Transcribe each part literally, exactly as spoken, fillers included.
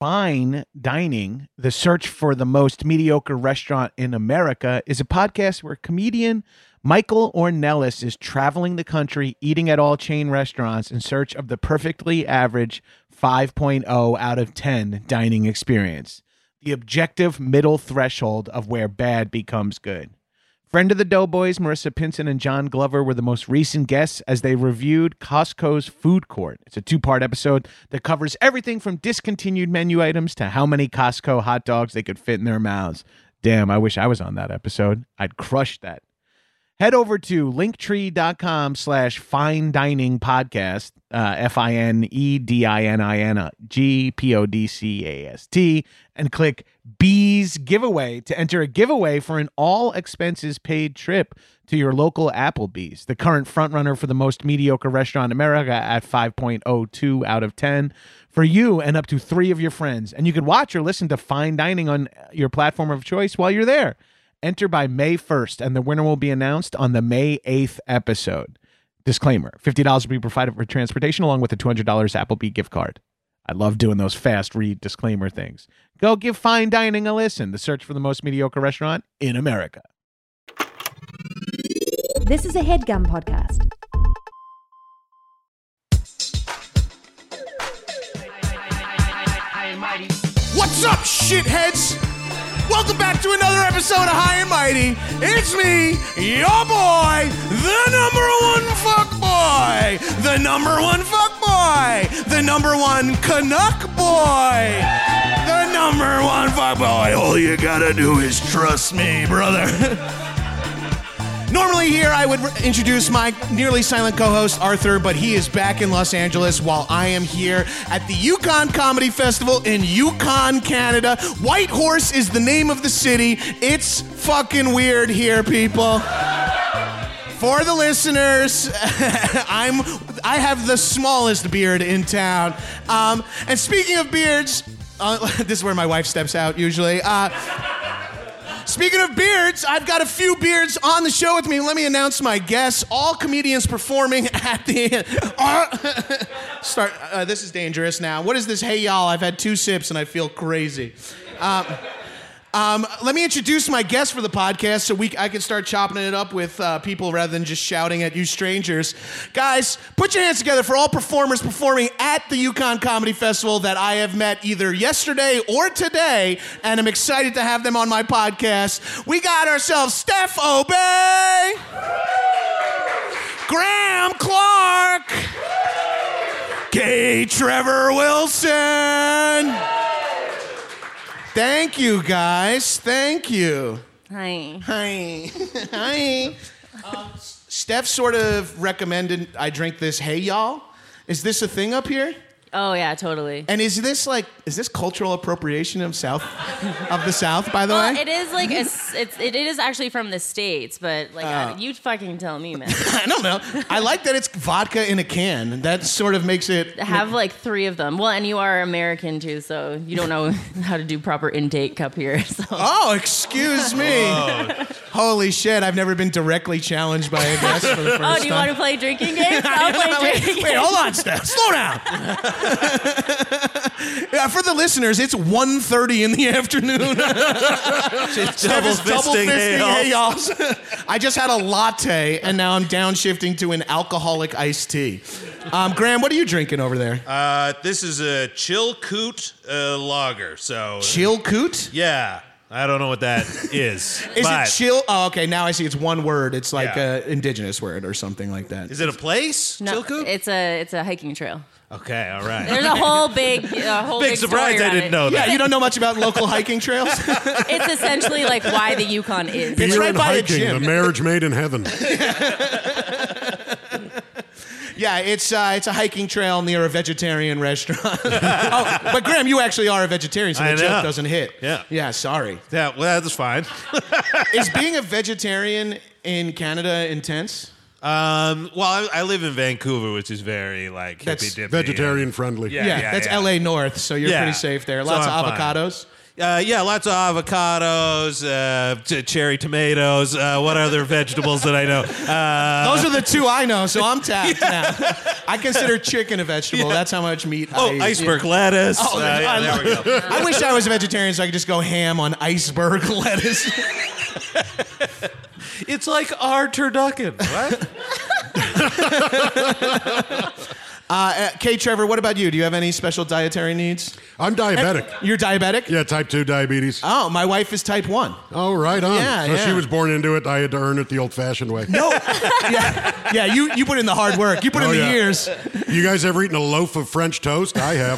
Fine Dining, the search for the most mediocre restaurant in America, is a podcast where comedian Michael Ornelas is traveling the country, eating at all chain restaurants in search of the perfectly average five point oh out of ten dining experience, the objective middle threshold of where bad becomes good. Friend of the Doughboys, Marissa Pinson and John Glover were the most recent guests as they reviewed Costco's food court. It's a two-part episode that covers everything from discontinued menu items to how many Costco hot dogs they could fit in their mouths. Damn, I wish I was on that episode. I'd crush that. Head over to linktree.com slash fine dining podcast, uh, F I N E D I N I N G P O D C A S T, and click Bees Giveaway to enter a giveaway for an all expenses paid trip to your local Applebee's, the current frontrunner for the most mediocre restaurant in America at five point oh two out of ten for you and up to three of your friends. And you can watch or listen to Fine Dining on your platform of choice while you're there. Enter by May first, and the winner will be announced on the May eighth episode. Disclaimer, fifty dollars will be provided for transportation along with a two hundred dollars Applebee gift card. I love doing those fast read disclaimer things. Go give Fine Dining a listen. The search for the most mediocre restaurant in America. This is a HeadGum podcast. What's up, shitheads? Welcome back to another episode of High and Mighty. It's me, your boy, the number one fuck boy, the number one fuck boy, the number one Canuck boy, the number one fuck boy. All you gotta do is trust me, brother. Normally here I would introduce my nearly silent co-host Arthur, but he is back in Los Angeles while I am here at the Yukon Comedy Festival in Yukon, Canada. Whitehorse is the name of the city. It's fucking weird here, people. For the listeners, I'm I have the smallest beard in town. Um, and speaking of beards, uh, this is where my wife steps out usually. Uh, Speaking of beards, I've got a few beards on the show with me. Let me announce my guests. All comedians performing at the... Uh, start. Uh, this is dangerous now. What is this? Hey, y'all, I've had two sips and I feel crazy. Um, um, let me introduce my guests for the podcast so we I can start chopping it up with uh, people rather than just shouting at you strangers. Guys, put your hands together for all performers performing at the Yukon Comedy Festival that I have met either yesterday or today, and I'm excited to have them on my podcast. We got ourselves Steph Obey, Graham Clark, K. Trevor Wilson. Thank you, guys. Thank you. Hi. Hi. Hi. Um, Steph sort of recommended I drink this Hey Y'all. Is this a thing up here? Oh, yeah, totally. And is this like, is this cultural appropriation of South, of the South, by the well, way? it is like, a, it's, it, it is actually from the States, but like, Uh, uh, you fucking tell me, man. I don't know. I like that it's vodka in a can. That sort of makes it... Have like three of them. Well, and you are American too, so you don't know how to do proper intake up here. So. Oh, excuse me. Whoa. Holy shit, I've never been directly challenged by a guest for the first time. Oh, do you want to play drinking games? I'll play wait, drinking wait, games. hold on, Steph. Slow down. Yeah, for the listeners, it's one thirty in the afternoon. She's double is double fisting fisting hey, y'all. hey, y'all. I just had a latte, and now I'm downshifting to an alcoholic iced tea. Um, Graham, what are you drinking over there? Uh, this is a Chilkoot uh, lager. So Chilkoot? Yeah, I don't know what that is. Is but it chill? Oh, okay. Now I see. It's one word. It's like Yeah. an indigenous word or something like that. Is it a place? No, Chilkoot? it's a it's a hiking trail. Okay, all right. There's a whole big, a whole Big big surprise! story I around didn't it. know that. Yeah, you don't know much about local hiking trails? It's essentially like why the Yukon is. It's Beer right and by a hiking, gym. the marriage made in heaven. Yeah, it's uh, it's a hiking trail near a vegetarian restaurant. Oh, but Graham, you actually are a vegetarian, so the I know. joke doesn't hit. Yeah. Yeah, sorry. Yeah, well, that's fine. Is being a vegetarian in Canada intense? Um, well, I, I live in Vancouver, which is very like That's hippy dippy. Vegetarian friendly. Yeah, Yeah, yeah, that's yeah. L A North, so you're Yeah. pretty safe there. So Lots I'm of fine. avocados. Uh, yeah, lots of avocados, uh, t- cherry tomatoes. Uh, what other vegetables that I know? Uh, Those are the two I know, so I'm tapped now. I consider chicken a vegetable. Yeah. That's how much meat oh, I eat. iceberg lettuce. Oh, Uh, yeah, I there we go. I wish I was a vegetarian so I could just go ham on iceberg lettuce. It's like our turducken. What? Uh, uh, Kay, Trevor, what about you? Do you have any special dietary needs? I'm diabetic. You're diabetic? Yeah, type two diabetes. Oh, my wife is type one. Oh, right on. Yeah, so yeah. she was born into it. I had to earn it the old-fashioned way. No. yeah, yeah. You you put in the hard work. You put in Oh, the yeah. years. You guys ever eaten a loaf of French toast? I have.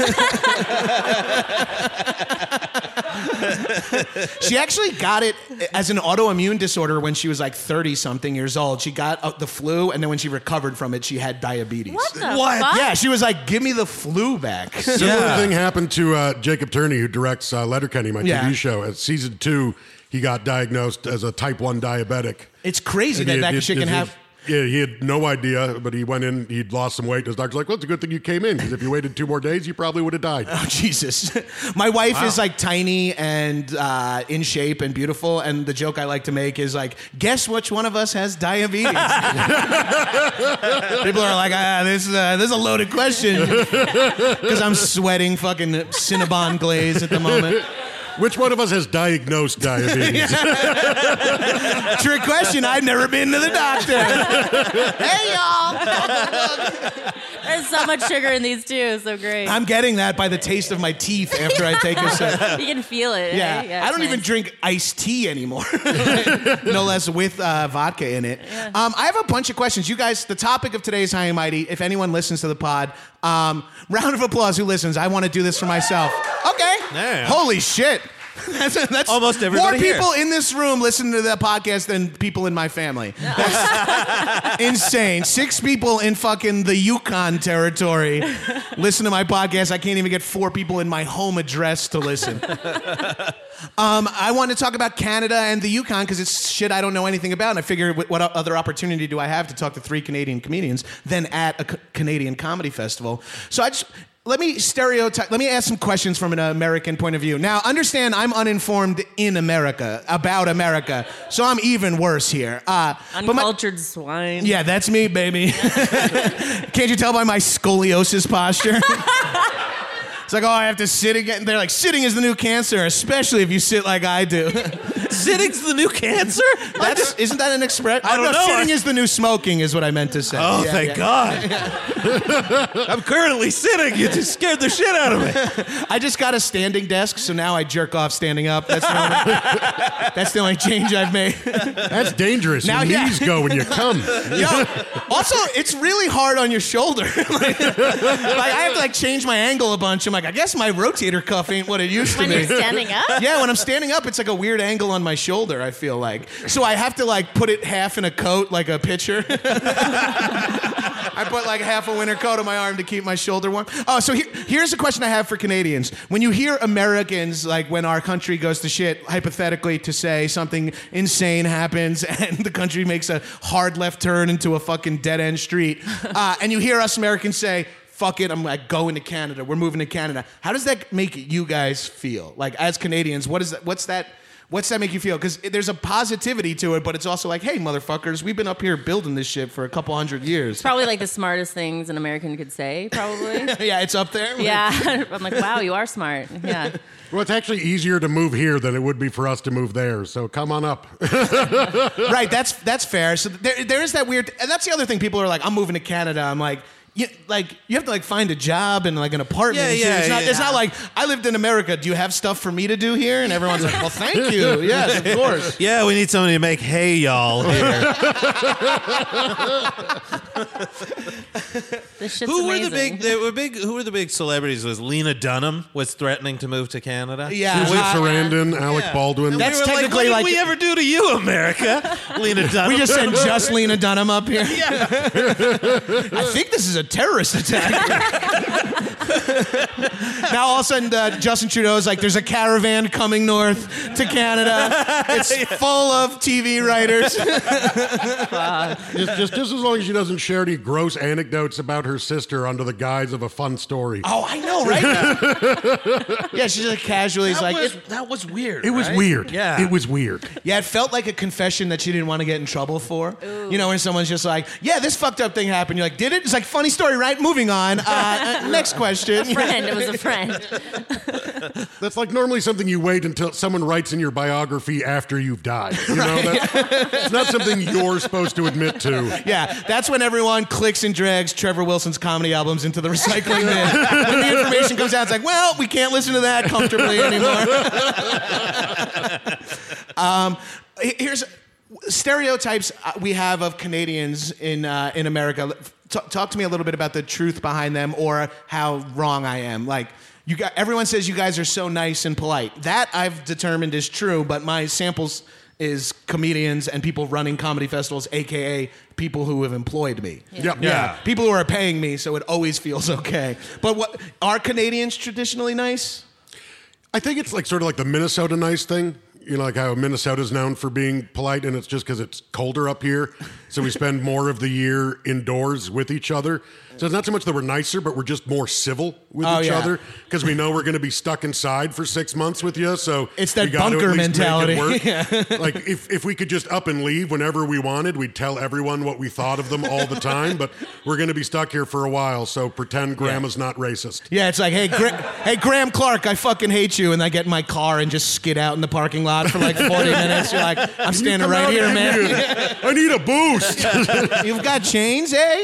She actually got it as an autoimmune disorder when she was like thirty something years old. She got uh, the flu, and then when she recovered from it, she had diabetes. What the What? fuck? Yeah, she was like, "Give me the flu back." Similar Yeah. thing happened to uh, Jacob Turney, who directs uh, Letterkenny, my Yeah. T V show. At season two, he got diagnosed as a type one diabetic. It's crazy And that he that had- shit can his- have. Yeah, he had no idea, but he went in, he'd lost some weight. His doctor's like, well, it's a good thing you came in, because if you waited two more days, you probably would have died. Oh, Jesus. My wife is like tiny and uh, in shape and beautiful, and the joke I like to make is like, guess which one of us has diabetes? People are like, ah, this, uh, this is a loaded question. Because I'm sweating fucking Cinnabon glaze at the moment. Which one of us has diagnosed diabetes? Trick question, I've never been to the doctor. Hey, y'all. There's so much sugar in these too. So great. I'm getting that by the taste of my teeth after I take a sip. You can feel it. Yeah, eh? I don't it's even nice. drink iced tea anymore. No less with uh, vodka in it. Um, I have a bunch of questions. You guys, the topic of today's High and Mighty, if anyone listens to the pod, um, round of applause who listens. I want to do this for myself. Okay. Yeah. Holy shit. That's, that's Almost everybody more here. people in this room listen to the podcast than people in my family. That's insane. Six people in fucking the Yukon territory listen to my podcast. I can't even get four people in my home address to listen. Um, I want to talk about Canada and the Yukon because it's shit I don't know anything about. And I figure what, what other opportunity do I have to talk to three Canadian comedians than at a C- Canadian comedy festival? So I just... Let me stereotype, let me ask some questions from an American point of view. Now, understand I'm uninformed in America, about America, so I'm even worse here. Uh, but my- Uncultured swine. yeah, that's me, baby. Can't you tell by my scoliosis posture? It's like, oh, I have to sit again. They're like, sitting is the new cancer, especially if you sit like I do. Sitting's the new cancer? That's, isn't that an expression? I don't no, know. Sitting is the new smoking is what I meant to say. Oh, Yeah, thank yeah. God. I'm currently sitting. You just scared the shit out of me. I just got a standing desk, so now I jerk off standing up. That's the only, that's the only change I've made. That's dangerous. Now, Your yeah. knees go when you come. Yo, also, it's really hard on your shoulder. like, like, I have to like change my angle a bunch. I'm like, I guess my rotator cuff ain't what it used to When be. you're standing up? Yeah, when I'm standing up, it's like a weird angle on my shoulder, I feel like. So I have to like put it half in a coat like a pitcher. I put like half a winter coat on my arm to keep my shoulder warm. Oh, so here, here's a question I have for Canadians. When you hear Americans, like when our country goes to shit, hypothetically to say something insane happens and the country makes a hard left turn into a fucking dead end street, uh, and you hear us Americans say, fuck it, I'm like going to Canada. We're moving to Canada. How does that make you guys feel? Like as Canadians, what is that? What's that? What's that make you feel? Because there's a positivity to it, but it's also like, hey, motherfuckers, we've been up here building this shit for a couple hundred years. Probably like the smartest things an American could say, probably. Yeah, it's up there. Yeah. I'm like, wow, you are smart. Yeah. Well, it's actually easier to move here than it would be for us to move there. So come on up. Right, that's that's fair. So there, there is that weird, and that's the other thing. People are like, I'm moving to Canada. I'm like, you, like you have to like find a job and like an apartment. Yeah, and shit. yeah, it's not, yeah. It's not like I lived in America. Do you have stuff for me to do here? And everyone's like, well, thank you. Yes, of course. Yeah, we need somebody to make hay, y'all. Here. This shit's Who were amazing. the big? They were big. Who were the big celebrities? Was Lena Dunham was threatening to move to Canada? Yeah, Susan uh, Sarandon, Alec Yeah. Baldwin. That's We were technically like, like- what did we ever do to you, America? Lena Dunham. we just sent just Lena Dunham up here. Yeah. I think this is a terrorist attack. Now all of a sudden, uh, Justin Trudeau's like, there's a caravan coming north to Canada. It's full of T V writers. Just, just, just as long as she doesn't shared any gross anecdotes about her sister under the guise of a fun story. Oh, I know, right? Yeah, she's like casually That, like, was, it, that was weird. It was right? weird. Yeah. It was weird. yeah, it felt like a confession that she didn't want to get in trouble for. You know, when someone's just like, yeah, this fucked up thing happened. You're like, did it? It's like, funny story, right? Moving on. Uh, uh, next question. Friend, it was a friend. That's like normally something you wait until someone writes in your biography after you've died. You know, that's it's not something you're supposed to admit to. Yeah, that's when everyone clicks and drags Trevor Wilson's comedy albums into the recycling bin. When the information comes out, it's like, well, we can't listen to that comfortably anymore. um, here's stereotypes we have of Canadians in uh, in America. T- talk to me a little bit about the truth behind them, or how wrong I am. Like, you got everyone says you guys are so nice and polite. That I've determined is true, but my samples is comedians and people running comedy festivals, aka people who have employed me. Yeah. Yeah. Yeah. People who are paying me, so it always feels okay. But what are Canadians traditionally nice? I think it's like sort of like the Minnesota nice thing. You know, like how Minnesota's known for being polite, and it's just because it's colder up here. So we spend more of the year indoors with each other. So it's not so much that we're nicer, but we're just more civil with Oh, each yeah. other because we know we're going to be stuck inside for six months with you. So It's that we gotta bunker at least mentality. make it work. Like if, if we could just up and leave whenever we wanted, we'd tell everyone what we thought of them all the time. But we're going to be stuck here for a while, so pretend grandma's not racist. Yeah, it's like, hey, Gra- hey, Graham Clark, I fucking hate you, and I get in my car and just skid out in the parking lot for like forty minutes. You're like, I'm standing Come right out here, and man. get me. I need a boost. You've got chains, eh?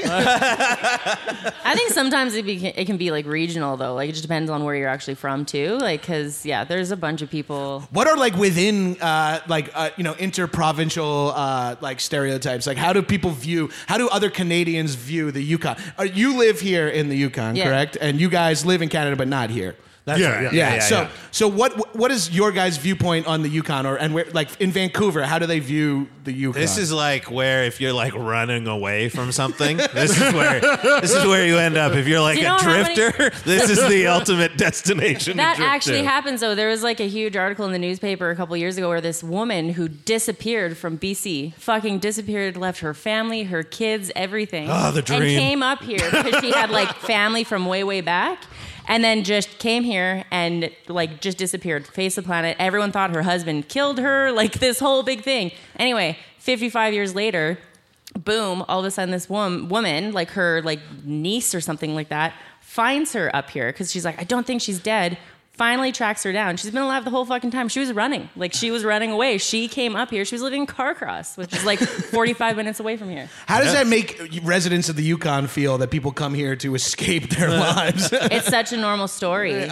I think sometimes it, be, it can be like regional though. Like it just depends on where you're actually from too. Like because yeah, there's a bunch of people. What are like within uh, like uh, you know interprovincial uh, like stereotypes? Like how do people view? How do other Canadians view the Yukon? Uh, you live here in the Yukon, Yeah. correct? And you guys live in Canada, but not here. That's Yeah, right. yeah. Yeah. so so what what is your guys' viewpoint on the Yukon, or and where like in Vancouver? How do they view the Yukon? This is like where if you're like running away from something, this is where this is where you end up. If you're like Do you a know how many- drifter, this is the ultimate destination. That to drift actually to. happens though. There was like a huge article in the newspaper a couple years ago where this woman who disappeared from B C, fucking disappeared, left her family, her kids, everything, Oh, the and dream. came up here because she had like family from way way back. And then just came here and like just disappeared, face the planet. Everyone thought her husband killed her, like this whole big thing. Anyway, fifty-five years later, boom, all of a sudden this wom- woman, like her like niece or something like that, finds her up here because she's like, I don't think she's dead. Finally tracks her down. She's been alive the whole fucking time. She was running. Like she was running away. She came up here. She was living in Carcross, which is like forty-five minutes away from here. How does that make residents of the Yukon feel that people come here to escape their lives? It's such a normal story. It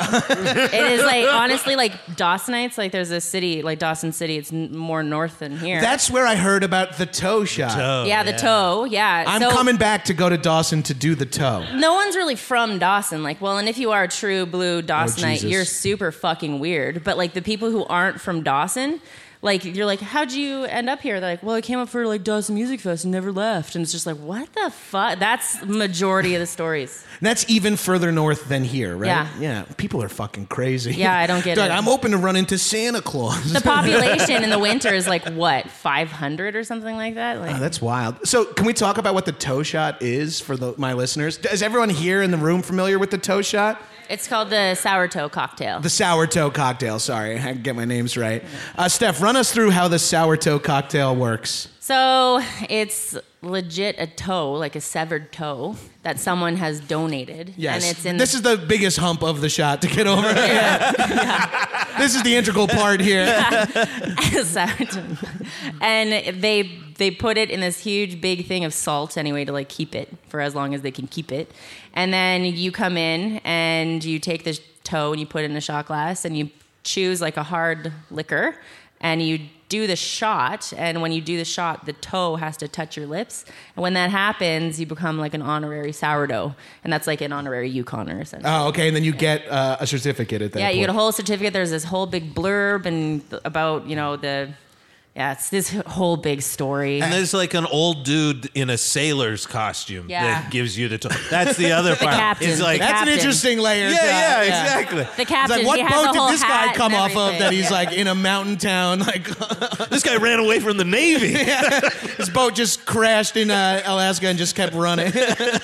is like honestly like Dawsonites. Like there's a city like Dawson City. It's n- more north than here. That's where I heard about the toe shot. Oh, yeah, the toe. Yeah, I'm So coming back to go to Dawson to do the toe. No one's really from Dawson. Like, well, and if you are a true blue Dawsonite, Jesus. you're super fucking weird. But like the people who aren't from Dawson, like you're like, how'd you end up here? They're like, well, I came up for like Dawson Music Fest and never left. And it's just like, what the fuck? That's majority of the stories. And that's even further north than here, right? Yeah. Yeah. People are fucking crazy. Yeah, I don't get They're it. like, I'm open to run into Santa Claus. The population in the winter is like what, five hundred or something like that? Like, Oh, that's wild. So, can we talk about what the toe shot is for the, my listeners? Is everyone here in the room familiar with the toe shot? it's called the sour toe cocktail. The sour toe cocktail. Sorry, I can get my names right. Uh, Steph, run us through how the sour toe cocktail works. So it's legit a toe, like a severed toe that someone has donated. Yes. And it's in this the- is the biggest hump of the shot to get over. Yeah. This is the integral part here. sour toe. And they they put it in this huge big thing of salt anyway to like keep it for as long as they can keep it. And then you come in and you take the toe and you put it in a shot glass and you choose like a hard liquor and you do the shot, and when you do the shot, the toe has to touch your lips. And when that happens, you become like an honorary sourdough, and that's like an honorary Yukoner, essentially. Oh, okay. And then you get uh, a certificate at that yeah, point. you get a whole certificate. There's this whole big blurb and th- about you know the Yeah, it's this whole big story. And there's like an old dude in a sailor's costume Yeah. that gives you the toe. That's the other part. captain. It's like, The That's captain. an interesting layer. yeah, to- yeah, exactly. The It's captain, like, what he has boat a whole did this guy hat come and off of everything. that he's like in a mountain town? Like This guy ran away from the Navy. his boat just crashed in uh, Alaska and just kept running.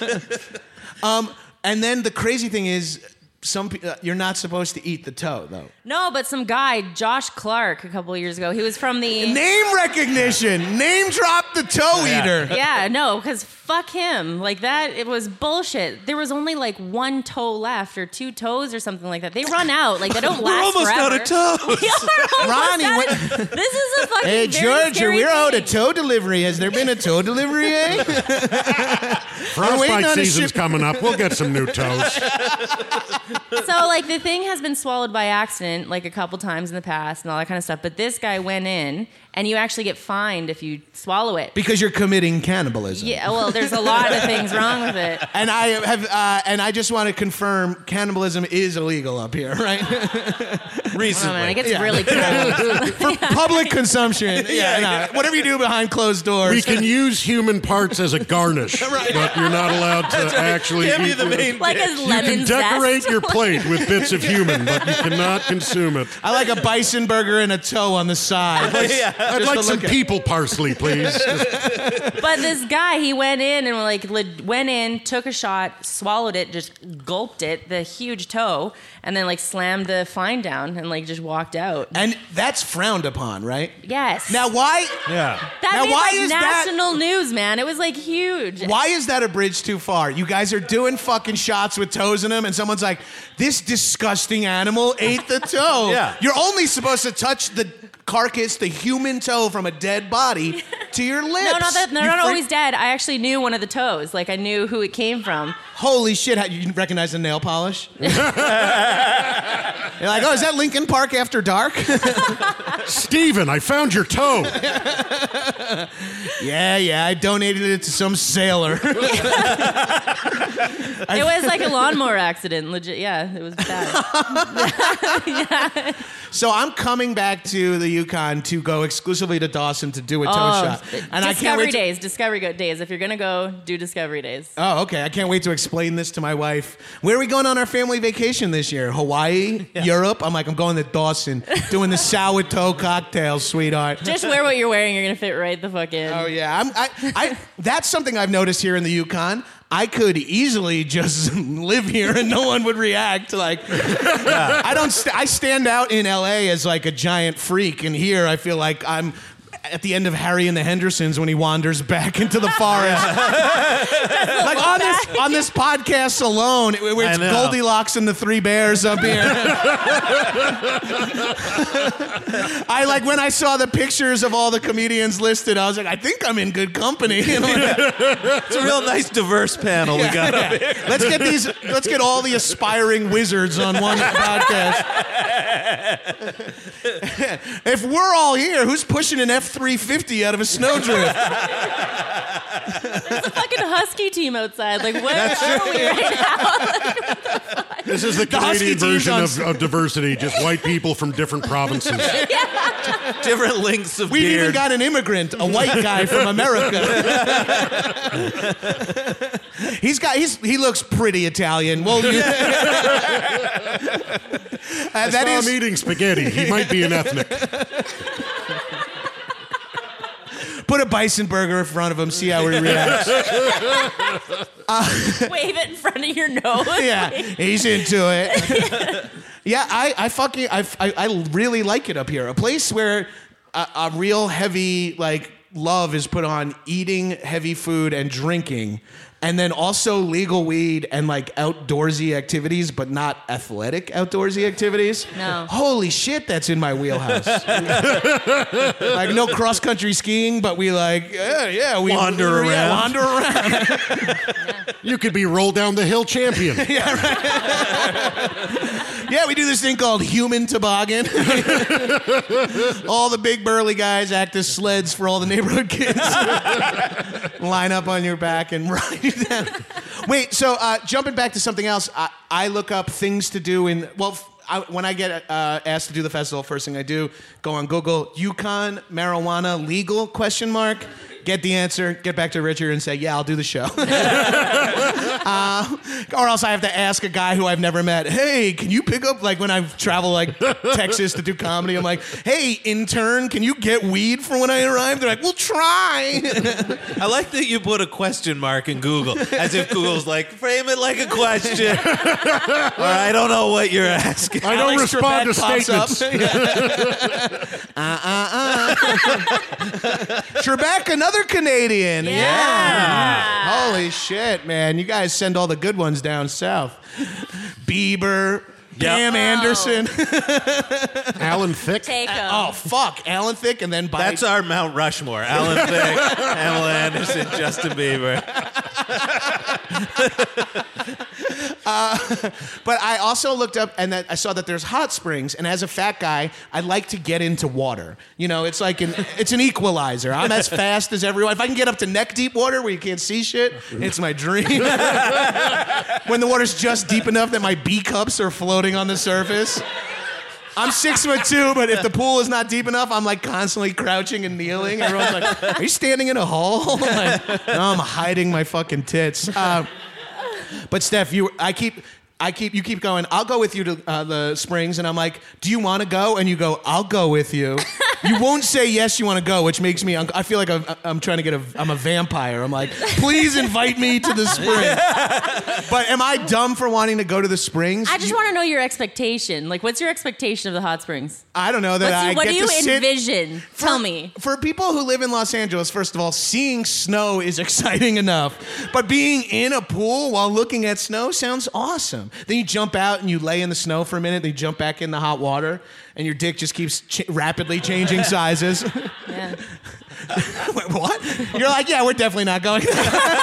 um, and then the crazy thing is, some pe- uh, you're not supposed to eat the toe though. No, but some guy, Josh Clark, a couple of years ago, he was from the... Name recognition. Name drop the toe eater. Yeah, no, because fuck him. Like that, it was bullshit. There was only like one toe left or two toes or something like that. They run out. Like they don't We're last almost forever. out of toes. We are almost Ronnie, out what- of- This is a fucking Hey very Georgia, scary we're out thing. of toe delivery. Has there been a toe delivery? Eh? waiting Frostbite on a season's ship- coming up. We'll get some new toes. So like the thing has been swallowed by accident like a couple times in the past and all that kind of stuff. But this guy went in and you actually get fined if you swallow it. Because you're committing cannibalism. Yeah, well, there's a lot of things wrong with it. And I have, uh, and I just want to confirm, cannibalism is illegal up here, right? Recently. Oh, man, it gets Yeah. really cool. For public consumption. Yeah, no, whatever you do behind closed doors. We can use human parts as a garnish, but you're not allowed to actually Can't be eat the them. main Like dish. his You lemon can decorate zest. your plate with bits of human, but you cannot consume it. I like a bison burger and a toe on the side. Yeah. I'd Just like to some look at- people parsley, please. Just- But this guy, he went in and like le- went in, took a shot, swallowed it, just gulped it, the huge toe, and then like slammed the fine down and like just walked out. And that's frowned upon, right? Yes. Now, why? Yeah. that now made why like is that- national news, man. It was like huge. Why is that a bridge too far? You guys are doing fucking shots with toes in them, and someone's like, "This disgusting animal ate the toe." Yeah. You're only supposed to touch the carcass, the human toe from a dead body, to your lips. No, not that. They're You not freak- always dead. I actually knew one of the toes. Like I knew who it came from. Holy shit! How, you recognize the nail polish? You're like, oh, is that Lincoln Park After Dark? Steven, I found your toe. yeah, yeah. I donated it to some sailor. It was like a lawnmower accident. Legit. Yeah, it was bad. So I'm coming back to the Yukon to go exclusively to Dawson to do a toe Oh, shot, and I can't Discovery wait. To, Days. Discovery Go- Days. If you're gonna go, do Discovery Days. oh, okay. I can't wait to explain this to my wife. Where are we going on our family vacation this year? Hawaii, Europe. I'm like, I'm going to Dawson, doing the sour toe cocktails, sweetheart. Just wear what you're wearing. You're gonna fit right the fuck in. Oh yeah, I'm, I, I, that's something I've noticed here in the Yukon. I could easily just live here and no one would react. Like, I don't. St- I stand out in L A as like a giant freak, and here I feel like I'm at the end of Harry and the Hendersons when he wanders back into the forest. Like on this on this podcast alone, where it's I know. Goldilocks and the Three Bears up here. I like when I saw the pictures of all the comedians listed, I was like, I think I'm in good company. You know? It's a real nice diverse panel we got up here. Let's get these. Let's get all the aspiring wizards on one podcast. If we're all here, who's pushing an F three fifty out of a snowdrift? There's a fucking husky team outside. Like, where are we right now? This is the Husky Canadian team's version on of, of diversity, just white people from different provinces. Different lengths of We've beard. even got an immigrant, a white guy from America. he's got. He's he looks pretty Italian. Well, you, Uh, I that saw is. him eating spaghetti. He might be an ethnic. Put a bison burger in front of him. See how he reacts. Wave it in front of your nose. Yeah, he's into it. Yeah, I, I fucking, I, I, I really like it up here. A place where a, a real heavy like love is put on eating heavy food and drinking, and then also legal weed and like outdoorsy activities, but not athletic outdoorsy activities. No. Holy shit, that's in my wheelhouse. Like no cross country skiing, but we like, yeah, yeah, we Wander yeah, around. wander around. You could be roll down the hill champion. Yeah, we do this thing called human toboggan. All the big burly guys act as sleds for all the neighborhood kids. Line up on your back and ride you down. Wait, so uh, jumping back to something else, I, I look up things to do in, well, f- I, when I get uh, asked to do the festival, first thing I do, go on Google, Yukon marijuana legal, question mark, get the answer, get back to Richard and say, yeah, I'll do the show. uh, or else I have to ask a guy who I've never met, hey, can you pick up, like when I travel like Texas to do comedy, I'm like, hey, intern, can you get weed for when I arrive? They're like, we'll try. I like that you put a question mark in Google, as if Google's like, frame it like a question. Or I don't know what you're asking. I don't Alex respond to Trebek pops statements. uh, uh, uh. Trebek, another Canadian. Yeah. Yeah. Holy shit, man. You guys send all the good ones down south. Bieber, Pam Oh. Anderson. Alan Thicke. Take 'em. Oh, fuck. Alan Thicke, and then by... That's our Mount Rushmore. Alan Thicke, Pamela Anderson, Justin Bieber. Uh, but I also looked up and that I saw that there's hot springs, and as a fat guy, I like to get into water. You know, it's like an it's an equalizer. I'm as fast as everyone. If I can get up to neck deep water where you can't see shit, it's my dream. When the water's just deep enough that my B cups are floating on the surface. I'm six foot two, but if the pool is not deep enough, I'm like constantly crouching and kneeling. Everyone's like, "Are you standing in a hole?" Like, no, I'm hiding my fucking tits. Uh, But Steph, you, I keep, I keep, you keep going. I'll go with you to uh, the springs, and I'm like, do you want to go? And you go, I'll go with you. You won't say yes, you want to go, which makes me. Un- I feel like I'm, I'm trying to get a. I'm a vampire. I'm like, please invite me to the springs. But am I dumb for wanting to go to the springs? I just You- want to know your expectation. Like, what's your expectation of the hot springs? I don't know that What's I you, what get do you to sit. envision? Tell For- me. For people who live in Los Angeles, first of all, seeing snow is exciting enough. But being in a pool while looking at snow sounds awesome. Then you jump out and you lay in the snow for a minute, then you jump back in the hot water, and your dick just keeps ch- rapidly changing sizes. Yeah. Wait, what? You're like, yeah, we're definitely not going. No, no,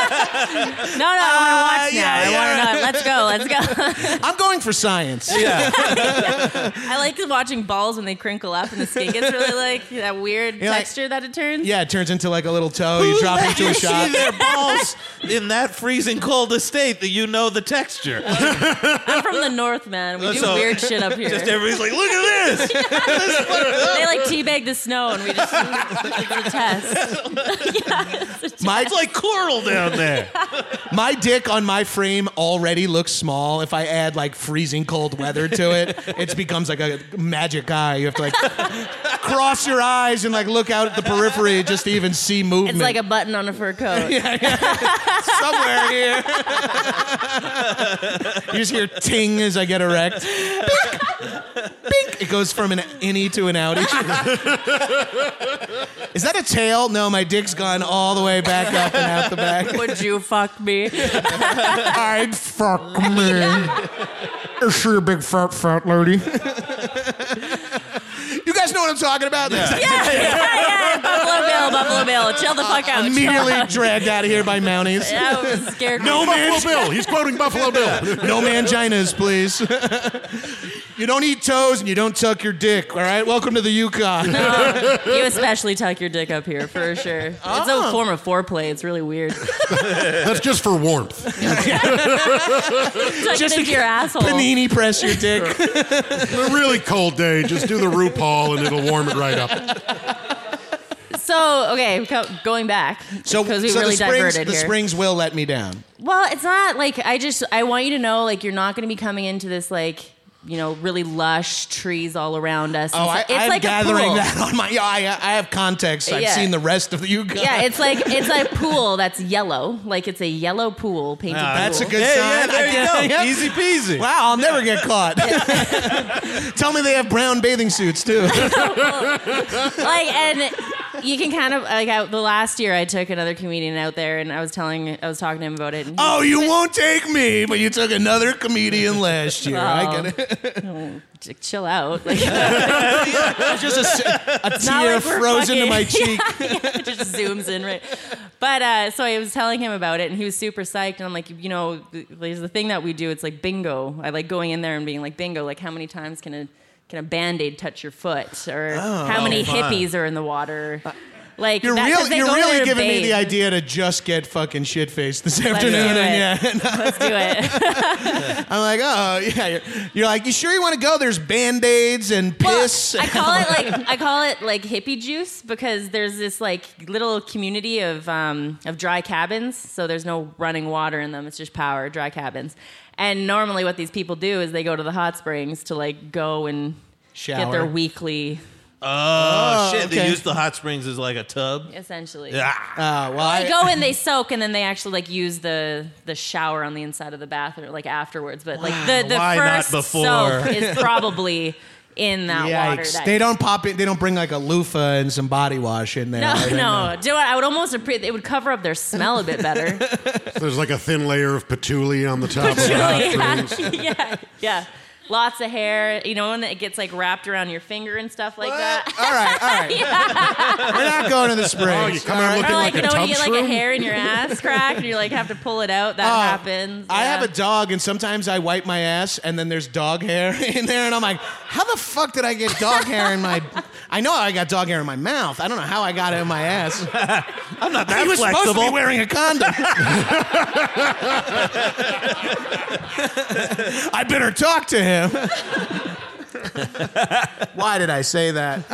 I want to watch now. yeah, I yeah. want to know. Let's go. Let's go. I'm going for science. Yeah. I like watching balls when they crinkle up and the skin gets really like that weird You're like- texture that it turns. Yeah, it turns into like a little toe. You drop Let into you a shot. see their balls in that freezing cold estate that you know the texture. I'm from the north, man. We do So- weird shit up here. Just everybody's like, look at this. They like teabag the snow and we just it's a test. yeah, it's a test. My It's like coral down there. My dick on my frame already looks small. If I add like freezing cold weather to it, it becomes like a magic eye. You have to like cross your eyes and like look out at the periphery just to even see movement. It's like a button on a fur coat. somewhere here. You just hear ting as I get erect. Bink. Bink. It goes from an innie to an outie. Is that a tail? No, my dick's gone all the way back up and out the back. Would you fuck me? I'd fuck me. Is she a big fat, fat lady? You guys know what I'm talking about? yeah, yeah, yeah. Buffalo Bill, Buffalo Bill. Chill the fuck out. Chill Immediately out. dragged out of here by Mounties. That was scary. No Buffalo Bill. He's quoting Buffalo Bill. No manginas, please. You don't eat toes and you don't tuck your dick, all right? Welcome to the Yukon. You especially tuck your dick up here for sure. It's a form of foreplay. It's really weird. That's just for warmth. Tuck Just it into your asshole. Panini press your dick. On a really cold day, just do the RuPaul and it'll warm it right up. So, okay, co- going back. So, because we so really the springs, diverted the here. springs will let me down. Well, it's not like I just I want you to know like you're not going to be coming into this like you know really lush trees all around us. and Oh, I, stuff. It's I'm like a gathering pool. that on my. Yeah, I, I have context. I've Yeah. seen the rest of the Yukon. Yeah, it's like it's a pool that's yellow. Like it's a yellow pool painted. Ah, That's a pool. good Yeah, sign. yeah, there I you get- go. yeah. Easy peasy. Wow, I'll never get caught. Tell me they have brown bathing suits too. Like and you can kind of like I, the last year I took another comedian out there and I was telling I was talking to him about it. And he- Oh, you won't take me, but you took another comedian last year. I Oh. get it. Ch- chill out. Like, It's just a, a not tear like we're frozen to fucking- my cheek. it just zooms in right. But uh, so I was telling him about it, and he was super psyched. And I'm like, you know, th- there's the thing that we do. It's like bingo. I like going in there and being like, bingo. Like, how many times can a can a Band-Aid touch your foot, or how many fun. hippies are in the water? Like You're that, 'cause really, they you're go really there giving me the bathed. idea to just get fucking shit faced this Let's afternoon. do it. And yeah, Let's do it. I'm like, oh yeah. You're, you're like, you sure you want to go? There's Band-Aids and Well, piss. I call it like I call it like hippie juice because there's this like little community of um, of dry cabins. So there's no running water in them. It's just power, dry cabins. And normally, what these people do is they go to the hot springs to like go and Shower. get their weekly, Oh, shit! okay. They use the hot springs as like a tub. essentially. Ah. Uh, well, They I, go and they soak, and then they actually like use the the shower on the inside of the bathroom, like afterwards. But like the the Why not first before? soak is probably in that water. yikes. That They don't pop it. They don't bring like a loofah and some body wash in there. No, right? no. Do you know what? I would almost appre- it would cover up their smell a bit better. There's like a thin layer of patchouli on the top of the hot springs. yeah, yeah. Lots of hair, you know, and it gets like wrapped around your finger and stuff like What? that. All right, all right. We're not going to the springs. Oh, you come out all right? looking Or like, like, you a know, tub when you get like a shroom? hair in your ass crack and you like have to pull it out. That Oh, happens. I yeah. have a dog, and sometimes I wipe my ass, and then there's dog hair in there, and I'm like, how the fuck did I get dog hair in my? I know I got dog hair in my mouth. I don't know how I got it in my ass. I'm not that He was supposed to flexible. be wearing a condom. I better talk to him. Why did I say that?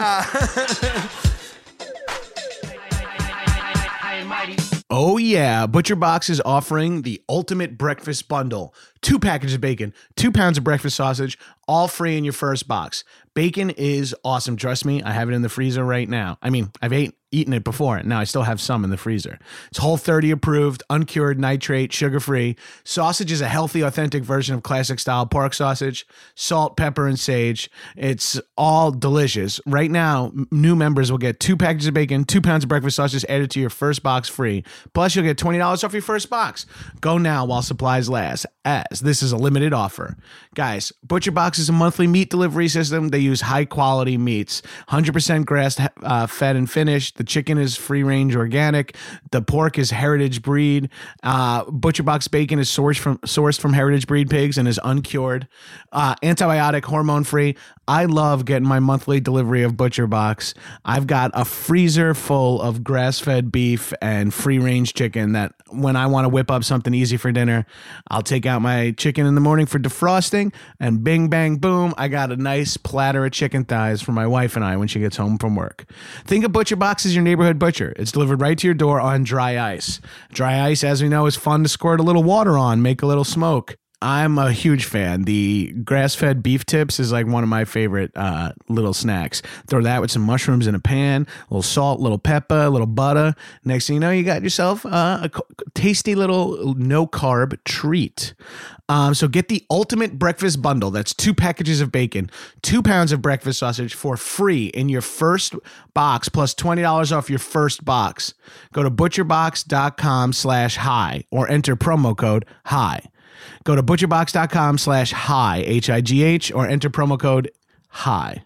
Oh yeah, Butcher Box is offering the ultimate breakfast bundle. Two packages of bacon, two pounds of breakfast sausage, all free in your first box. Bacon is awesome. Trust me, I have it in the freezer right now. I mean, I've ate, eaten it before, and now I still have some in the freezer. It's Whole thirty approved, uncured, nitrate, sugar-free. Sausage is a healthy, authentic version of classic-style pork sausage. Salt, pepper, and sage. It's all delicious. Right now, m- new members will get two packages of bacon, two pounds of breakfast sausage added to your first box free. Plus, you'll get twenty dollars off your first box. Go now while supplies last, as this is a limited offer. Guys, Butcher Box is a monthly meat delivery system. They use high-quality meats. one hundred percent grass-fed uh, fed and finished. The chicken is free-range organic. The pork is heritage breed. Uh, Butcher Box bacon is sourced from sourced from heritage breed pigs and is uncured. Uh, antibiotic, hormone-free. I love getting my monthly delivery of Butcher Box. I've got a freezer full of grass-fed beef and free-range chicken that when I want to whip up something easy for dinner, I'll take out my chicken in the morning for defrosting, and bing, bang, boom, I got a nice platter of chicken thighs for my wife and I when she gets home from work. Think of Butcher Box as your neighborhood butcher. It's delivered right to your door on dry ice. Dry ice, as we know, is fun to squirt a little water on, make a little smoke. I'm a huge fan. The grass-fed beef tips is like one of my favorite uh, little snacks. Throw that with some mushrooms in a pan, a little salt, a little pepper, a little butter. Next thing you know, you got yourself uh, a co- tasty little no-carb treat. Um, so get the ultimate breakfast bundle. That's two packages of bacon, two pounds of breakfast sausage for free in your first box, plus twenty dollars off your first box. Go to butcherbox.com slash high or enter promo code high. Go to butcherbox.com slash high, H I G H, or enter promo code high.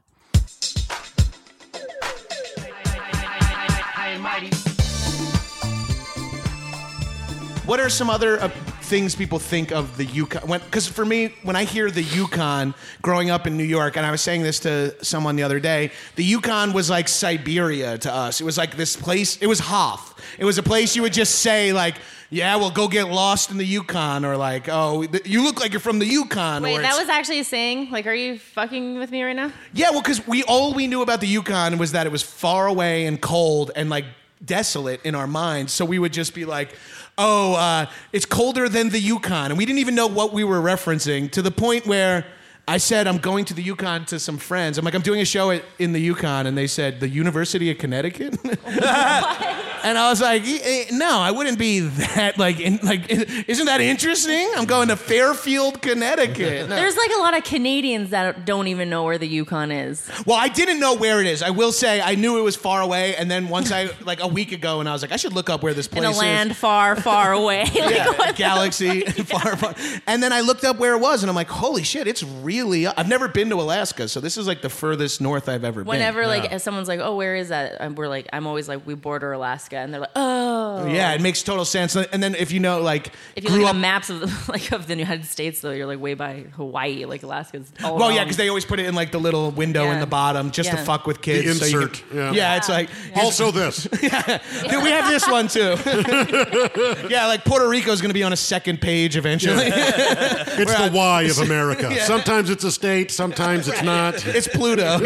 What are some other uh, things people think of the Yukon? Because for me, when I hear the Yukon growing up in New York, and I was saying this to someone the other day, the Yukon was like Siberia to us. It was like this place, it was Hoth. It was a place you would just say like, yeah, well, go get lost in the Yukon, or like, oh, th- you look like you're from the Yukon. Wait, or that it's- was actually a saying? Like, are you fucking with me right now? Yeah, well, because we all we knew about the Yukon was that it was far away and cold and like desolate in our minds. So we would just be like, oh, uh, it's colder than the Yukon. And we didn't even know what we were referencing, to the point where I said, I'm going to the Yukon to some friends. I'm like, I'm doing a show at, in the Yukon. And they said, the University of Connecticut? And I was like, eh, no, I wouldn't be that, like, in, like, isn't that interesting? I'm going to Fairfield, Connecticut. No. There's like a lot of Canadians that don't even know where the Yukon is. Well, I didn't know where it is. I will say I knew it was far away, and then once I, like a week ago, and I was like, I should look up where this place In a is. land far, far away. Like, Yeah, what the- galaxy, far, far. And then I looked up where it was, and I'm like, holy shit, it's really, I've never been to Alaska, so this is like the furthest north I've ever Whenever been. like if someone's like, oh, where is that? And we're like, I'm always like, we border Alaska. Alaska, and they're like, oh. Yeah, it makes total sense. And then if you know, like, If you grew look at up, the maps of the, like of the United States, though, you're like way by Hawaii, like Alaska's all well, yeah, around. because they always put it in like the little window Yeah. in the bottom just to Yeah. fuck with kids. The so you insert, can- yeah. yeah, it's like Also this. Dude, we have this one too. Yeah, like Puerto Rico's going to be on a second page eventually. It's the Y of America. Sometimes it's a state, sometimes it's not. It's Pluto.